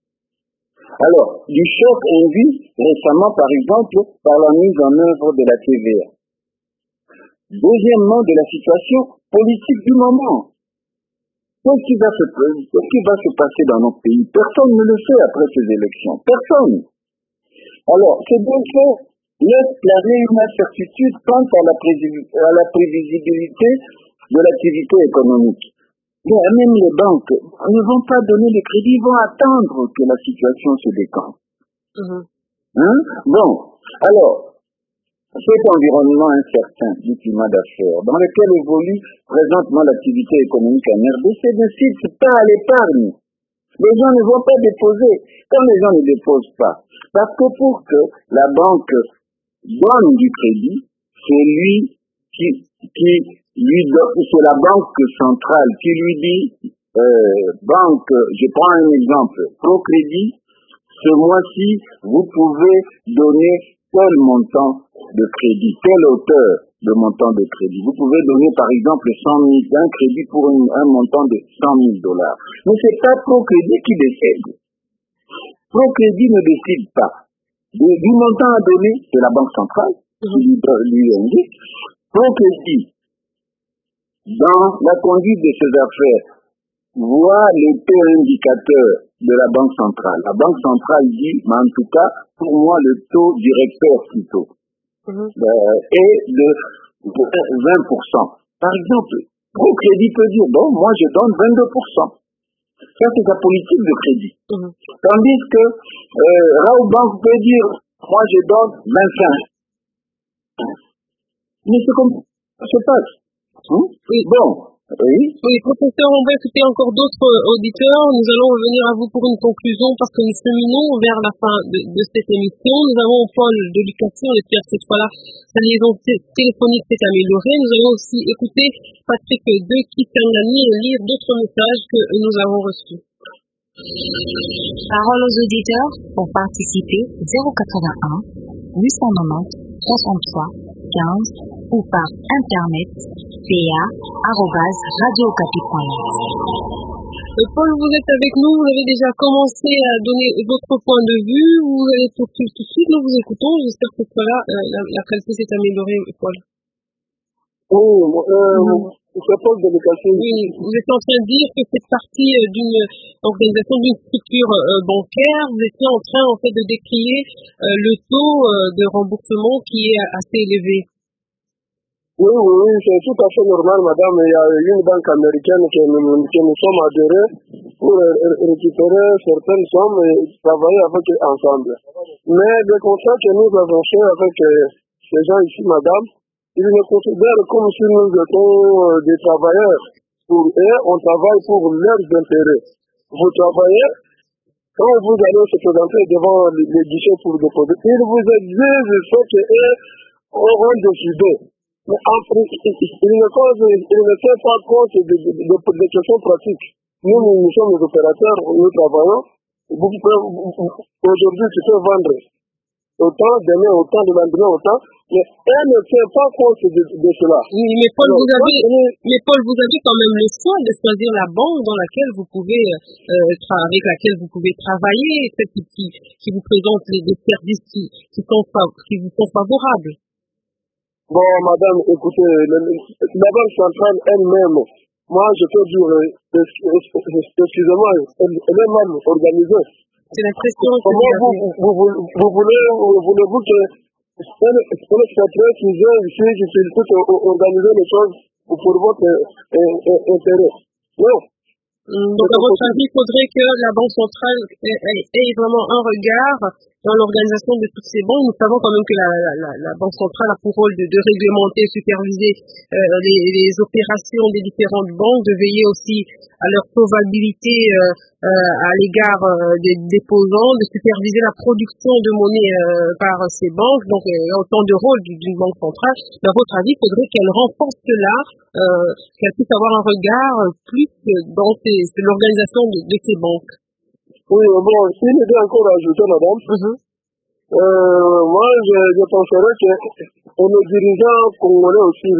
Speaker 5: Alors, du choc induit récemment, par exemple, par la mise en œuvre de la T V A. Deuxièmement, de la situation politique du moment. Qu'est-ce qui va se, qu'est-ce qui va se passer dans notre pays? Personne ne le sait après ces élections. Personne. Alors, ces deux faits laissent planer une incertitude quant à la, prévi- à la prévisibilité de l'activité économique. Mais même les banques ne vont pas donner les crédits, ils vont attendre que la situation se décante. Mm-hmm. Hein? Bon, alors, cet environnement incertain du climat d'affaires, dans lequel évolue présentement l'activité économique en R D C, n'incite pas à l'épargne. Les gens ne vont pas déposer. Quand les gens ne déposent pas, parce que pour que la banque donne du crédit, c'est lui qui, qui lui donne, c'est la banque centrale qui lui dit, euh, banque, je prends un exemple, Procrédit, ce mois-ci, vous pouvez donner tel montant de crédit, telle hauteur de montant de crédit. Vous pouvez donner par exemple cent mille, un crédit pour une, un montant de cent mille dollars. Mais c'est pas Procrédit qui décide. Procrédit ne décide pas. du, du montant à donner de la Banque centrale, lui, lui indique, pour que si, dans la conduite de ces affaires, voit les taux indicateurs de la Banque centrale. La Banque centrale dit, mais en tout cas, pour moi, le taux directeur plutôt, mm-hmm. euh, est de vingt pour cent. Par exemple, Pro Crédit peut dire, bon, moi je donne vingt-deux pour cent. Ça, c'est sa politique de crédit. Mm-hmm. Tandis que euh, Raobank peut dire, moi je donne vingt-cinq. Mais c'est comme ça se passe. Hum?
Speaker 3: Oui.
Speaker 5: Bon. Oui.
Speaker 3: Oui, professeur, on va écouter encore d'autres auditeurs. Nous allons revenir à vous pour une conclusion parce que nous cheminons vers la fin de, de cette émission. Nous avons Paul de Lucassi, on espère que cette fois-là, sa liaison t- téléphonique s'est améliorée. Nous allons aussi écouter Patrick de Kisangani et lire d'autres messages que nous avons reçus.
Speaker 4: Parole aux auditeurs pour participer zéro quatre-vingt-un huit cent quatre-vingt-dix soixante-trois quinze ou par internet p a arobase radio okapi point net.
Speaker 3: Paul, vous êtes avec nous, vous avez déjà commencé à donner votre point de vue, vous allez poursuivre tout de suite, nous vous écoutons, j'espère que voilà, euh, la, la qualité s'est améliorée, Paul.
Speaker 9: Oui, euh, mmh. c'est Paul de Lucassi.
Speaker 3: Oui, vous êtes en train de dire que c'est parti d'une organisation, d'une structure euh, bancaire, vous étiez en train en fait de décrier euh, le taux euh, de remboursement qui est assez élevé.
Speaker 9: Oui, oui, oui, c'est tout à fait normal, madame. Il y a une banque américaine que nous, que nous sommes adhérés pour récupérer certaines sommes et travailler avec eux ensemble. Mais le contrat que nous avons fait avec ces gens ici, madame, ils nous considèrent comme si nous étions des travailleurs. Pour eux, on travaille pour leurs intérêts. Vous travaillez, quand vous allez se présenter devant les guichets pour déposer, ils vous exigent ce qu'eux auront décidé. Mais en fait, il ne fait pas compte des de, de, de questions pratiques. Nous, nous, nous sommes les opérateurs, nous travaillons. Vous pouvez, aujourd'hui, tu peux vendre autant, demain autant, de lendemain autant, mais elle ne fait pas compte de, de cela.
Speaker 3: Oui, mais Paul, Alors, vous avez, mais Paul, vous avez quand même le choix de choisir la banque dans laquelle vous pouvez, euh, tra- avec laquelle vous pouvez travailler, celle qui, qui, qui vous présente les, des services qui, qui, sont, qui vous sont favorables.
Speaker 9: Bon, madame, écoutez, la Banque centrale elle-même, moi, je peux dire, excusez-moi, elle, elle est mal organisée.
Speaker 3: C'est l'impression que
Speaker 9: Comment vous, vous, vous, vous voulez, voulez-vous que une secrétaire qui vient ici, qui puisse organiser les choses pour votre intérêt? Non.
Speaker 3: Donc, à votre avis, il faudrait que la Banque centrale ait, ait vraiment un regard dans l'organisation de toutes ces banques. Nous savons quand même que la, la, la Banque centrale a pour rôle de, de réglementer, superviser euh, les, les opérations des différentes banques, de veiller aussi à leur solvabilité euh, euh, à l'égard euh, des déposants, de superviser la production de monnaie euh, par ces banques. Donc, euh, autant de rôle d'une banque centrale. Mais à votre avis, il faudrait qu'elle renforce cela, euh, qu'elle puisse avoir un regard plus dans ces, l'organisation de, de ces banques.
Speaker 9: Oui, bon, s'il est encore à ajouter, madame, mm-hmm. euh, moi, je, je penserais que les dirigeants congolais aussi,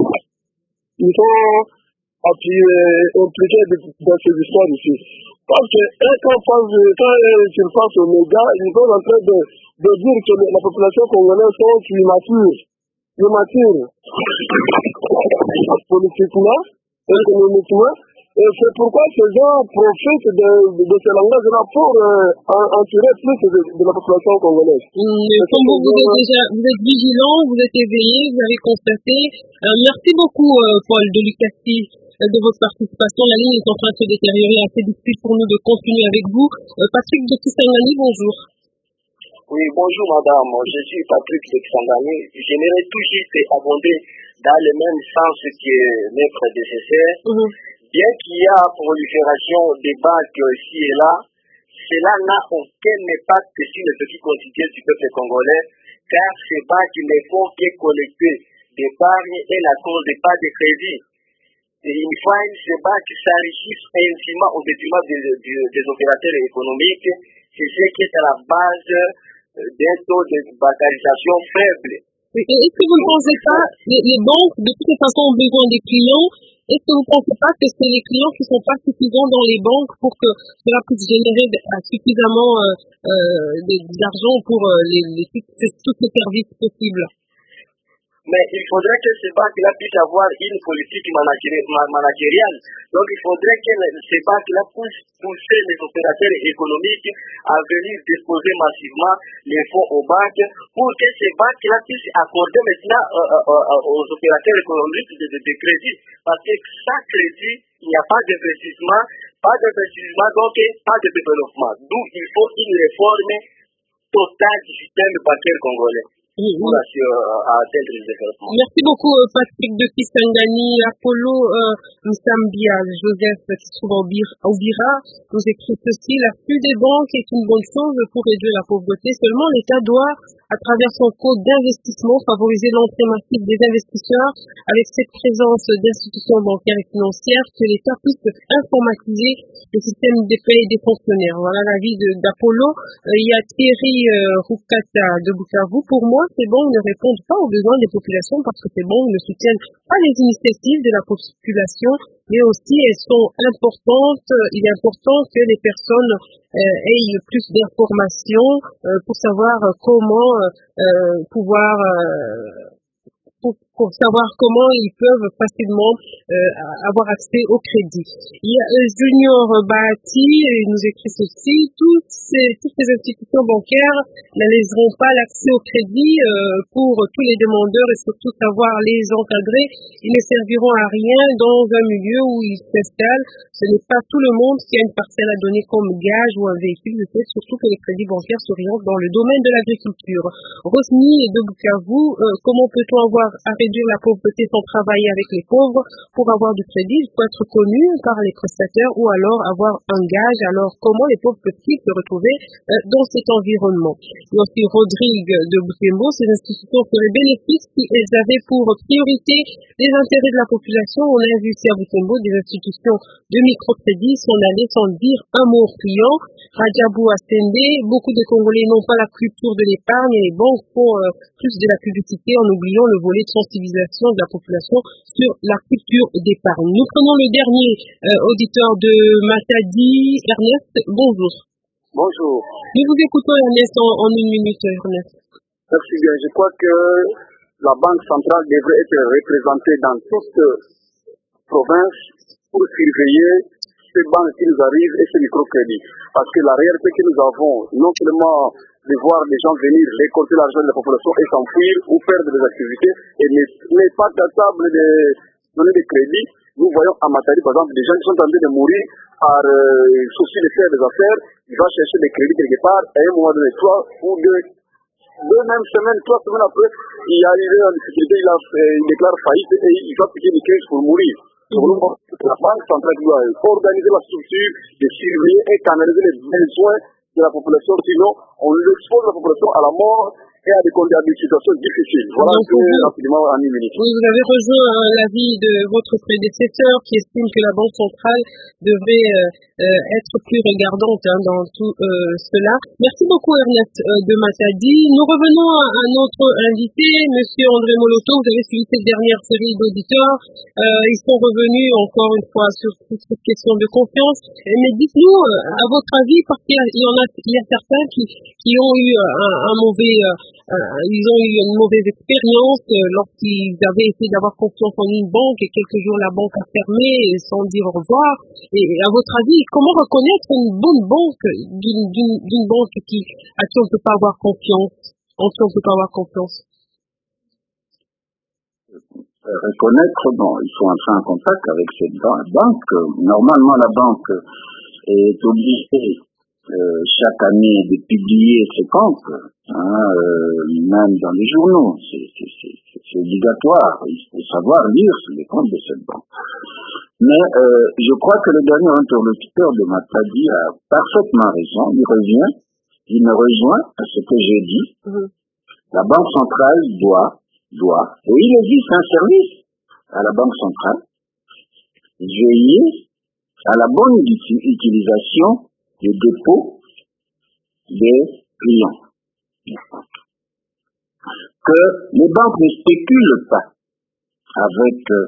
Speaker 9: ils sont appuyés, impliqués dans ces histoires ici. Parce que quand, quand ils passent aux médias, ils sont en train de, de dire que la population congolaise sont immatures. Immatures. Politiquement, économiquement. Et c'est pourquoi ces gens profitent de, de, de ce langage-là pour euh, en, en tirer plus de, de la population congolaise.
Speaker 3: Mais comme vous, vous êtes déjà, vous êtes vigilant, vous êtes éveillé, vous avez constaté. Euh, merci beaucoup, euh, Paul de Lucassi, euh, de votre participation. La ligne est en train de se détériorer, assez difficile pour nous de continuer avec vous. Euh, Patrick de Kisangani, bonjour.
Speaker 12: Oui, bonjour madame, je suis Patrick de Kisangani. J'aimerais tout juste abonder dans le même sens que mes prédécesseurs. Mm-hmm. Bien qu'il y a prolifération des banques ici et là, cela n'a aucun impact sur les petits quantités du peuple congolais, car ces banques ne font que collecter d'épargne et la cause des pas de crédit. Et une fois, ces banques s'enrichissent infiniment au détriment des, des, des opérateurs économiques, c'est ce qui est à la base d'un taux de bancarisation faible.
Speaker 3: Et est-ce que vous ne pensez pas, les, les banques, de toute façon, ont besoin des clients, est-ce que vous ne pensez pas que c'est les clients qui ne sont pas suffisants dans les banques pour que cela puisse générer suffisamment euh, euh, d'argent pour euh, les, les, tous les services possibles?
Speaker 12: Mais il faudrait que ces banques-là puissent avoir une politique managériale. Donc il faudrait que ces banques-là puissent pousser les opérateurs économiques à venir déposer massivement les fonds aux banques pour que ces banques-là puissent accorder maintenant euh, euh, aux opérateurs économiques des de, de crédits. Parce que sans crédit, il n'y a pas d'investissement, pas d'investissement, donc pas de développement. D'où il faut une réforme totale du système bancaire congolais.
Speaker 3: Oui, oui.
Speaker 12: À atteindre le développement.
Speaker 3: Merci beaucoup Patrick de Kisangani. Apollo euh, Msambia, Joseph qui se trouve au Bira, nous écrit ceci: la flux des banques est une bonne chose pour réduire la pauvreté, seulement l'État doit, à travers son code d'investissement, favoriser l'entrée massive des investisseurs avec cette présence d'institutions bancaires et financières, que l'État puisse informatiser le système des paies des fonctionnaires. Voilà l'avis d'Apollo. Euh, il y a Thierry euh, Rukata de Bukavu. Pour moi, ces banques ne répondent pas aux besoins des populations parce que ces banques ne soutiennent pas les initiatives de la population, mais aussi elles sont importantes. Il est important que les personnes euh, aient plus d'informations euh, pour savoir comment euh, pouvoir euh, pour, pour savoir comment ils peuvent facilement euh, avoir accès au crédit. Il y a euh, Junior Bahati, il nous écrit ceci: toutes ces, toutes ces institutions bancaires n'allégeront pas l'accès au crédit euh, pour tous les demandeurs et surtout savoir les encadrer. Ils ne serviront à rien dans un milieu où ils s'installent. Ce n'est pas tout le monde qui a une parcelle à donner comme gage ou un véhicule. Je sais surtout que les crédits bancaires s'orientent dans le domaine de l'agriculture. Rosny de Bukavu, euh, comment peut-on avoir à réduire la pauvreté sans travailler avec les pauvres? Pour avoir du crédit, il faut être connu par les prestataires ou alors avoir un gage. Alors, comment les pauvres peuvent-ils se retrouver euh, dans cet environnement? Et aussi Rodrigue de Butembo, ces institutions feraient bénéfice si elles avaient pour priorité les intérêts de la population. On a vu ici à Butembo des institutions de microcrédit s'en aller sans dire un mot aux clients. Rajabou Asende, beaucoup de Congolais n'ont pas la culture de l'épargne et les banques font euh, plus de la publicité en oubliant le volet de sensibilisation de la population sur la culture d'épargne. Nous prenons le dernier euh, auditeur de Matadi, Ernest. Bonjour.
Speaker 13: Bonjour.
Speaker 3: Nous vous écoutons Ernest en, en une minute, Ernest.
Speaker 13: Merci bien. Je crois que la Banque centrale devrait être représentée dans toute province pour surveiller ces banques qui nous arrivent et ces microcrédits. Parce que la réalité que nous avons, non seulement de voir les gens venir récolter l'argent de la population et s'enfuir ou perdre des activités et n'est pas capable de donner des crédits. Nous voyons à Matadi, par exemple, des gens qui sont en train de mourir par euh, souci de faire des affaires. Ils vont chercher des crédits quelque part et à un moment donné, trois ou deux, deux mêmes semaines, trois semaines après, il est arrivé en difficulté, il, a fait, il déclare faillite et il va piquer des crises pour mourir. La Banque centrale doit organiser la structure, de surveiller et canaliser les besoins de la population, sinon on expose la population à la mort et à des, à des situations difficiles. Voilà un peu rapidement en une minute.
Speaker 3: Oui, vous avez rejoint euh, l'avis de votre prédécesseur qui estime que la Banque centrale devrait euh, euh, être plus regardante hein, dans tout euh, cela. Merci beaucoup Ernest euh, de Matadi. Nous revenons à, à notre invité, Monsieur André Moloto. Vous avez suivi cette dernière série d'auditeurs. Euh, ils sont revenus encore une fois sur cette question de confiance. Mais dites-nous, euh, à votre avis, parce qu'il y en a, il y a certains qui, qui ont eu un, un mauvais... Euh, Euh, ils ont eu une mauvaise expérience euh, lorsqu'ils avaient essayé d'avoir confiance en une banque et quelques jours la banque a fermé sans dire au revoir. Et, et à votre avis, comment reconnaître une bonne banque d'une, d'une, d'une banque qui, à qui on ne peut pas avoir confiance, en qui on ne peut pas avoir confiance?
Speaker 5: Reconnaître, bon, il faut entrer en contact avec cette banque. Normalement, la banque est obligée Euh, chaque année de publier ses comptes, hein, euh, même dans les journaux. C'est, c'est, c'est, c'est obligatoire. Il faut savoir lire les comptes de cette banque. Mais euh, je crois que le dernier interlocuteur de Matadi a parfaitement raison. Il revient, il me rejoint à ce que j'ai dit. Mm-hmm. La Banque centrale doit, doit, et il existe un service à la Banque centrale, veiller à la bonne utilisation des dépôts des clients. Que les banques ne spéculent pas avec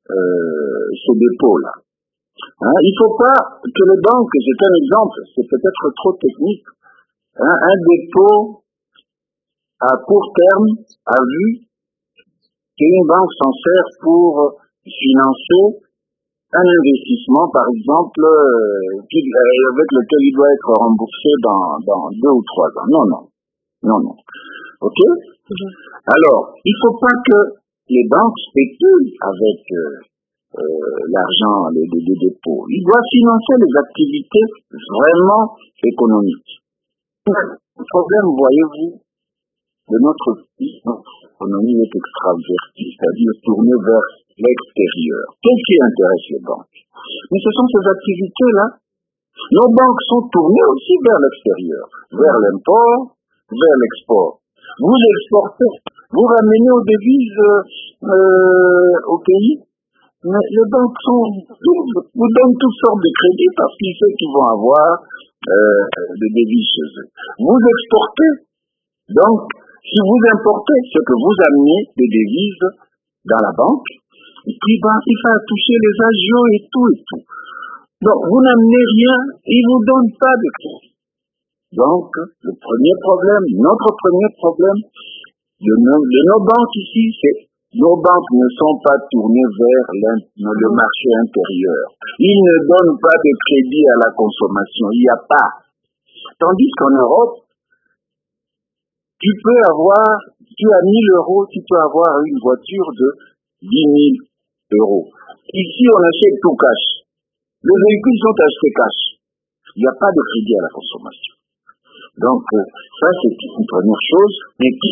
Speaker 5: euh, ce dépôt-là. Hein, il ne faut pas que les banques, c'est un exemple, c'est peut-être trop technique, hein, un dépôt à court terme a vu qu'une banque s'en sert pour financer un investissement, par exemple, euh, qui, euh, avec lequel il doit être remboursé dans, dans deux ou trois ans. Non, non. Non, non. OK? Mm-hmm. Alors, il ne faut pas que les banques spéculent avec euh, euh, l'argent, les, les, les dépôts. Ils doivent financer les activités vraiment économiques. Le problème, voyez-vous, de notre pays, notre économie est extravertie, c'est-à-dire tournée vers l'extérieur. Qu'est-ce qui intéresse les banques? Mais ce sont ces activités-là. Nos banques sont tournées aussi vers l'extérieur, vers l'import, vers l'export. Vous exportez, vous ramenez aux devises euh, au pays, mais les banques sont, vous donnent toutes sortes de crédits parce qu'ils savent qu'ils vont avoir euh, des devises chez eux. Vous exportez, donc si vous importez, ce que vous amenez des devises dans la banque, et puis ben, il va toucher les agios et tout et tout. Donc vous n'amenez rien, ils ne vous donnent pas de crédit. Donc le premier problème, notre premier problème de nos, de nos banques ici, c'est nos banques ne sont pas tournées vers le marché intérieur. Ils ne donnent pas de crédit à la consommation, il n'y a pas. Tandis qu'en Europe, tu peux avoir, tu as mille euros, tu peux avoir une voiture de dix mille euros. Ici, on achète tout cash. Les véhicules sont achetés cash. Il n'y a pas de crédit à la consommation. Donc, euh, ça, c'est une première chose. Mais qui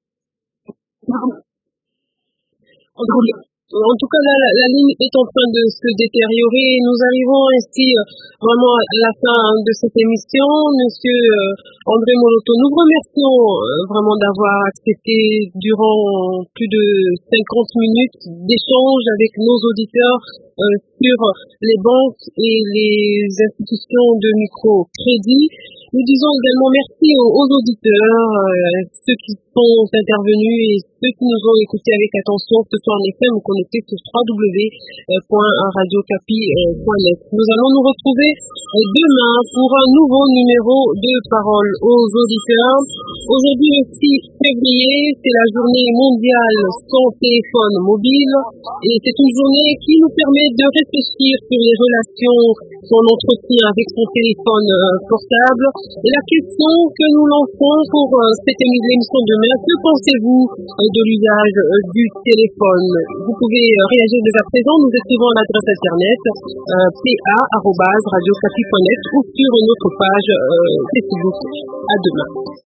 Speaker 3: En tout cas, la, la, la ligne est en train de se détériorer. Nous arrivons ainsi euh, vraiment à la fin de cette émission. Monsieur euh, André Moloto, nous vous remercions euh, vraiment d'avoir accepté durant plus de cinquante minutes d'échange avec nos auditeurs euh, sur les banques et les institutions de microcrédit. Nous disons également merci aux, aux auditeurs, euh, ceux qui sont intervenus et ceux qui nous ont écoutés avec attention, que ce soit en F M ou connectés sur w w w point radio capi point net. Nous allons nous retrouver euh, demain pour un nouveau numéro de Parole aux auditeurs. Aujourd'hui, le six février, c'est la journée mondiale sans téléphone mobile et c'est une journée qui nous permet de réfléchir sur les relations qu'on entretient avec son téléphone euh, portable. Et la question que nous lançons pour euh, cette émission de demain, que pensez-vous euh, de l'usage euh, du téléphone? Vous pouvez euh, réagir dès à présent, nous écrivons à l'adresse internet euh, p a arobase radio capi point net ou sur notre page euh, Facebook. À demain.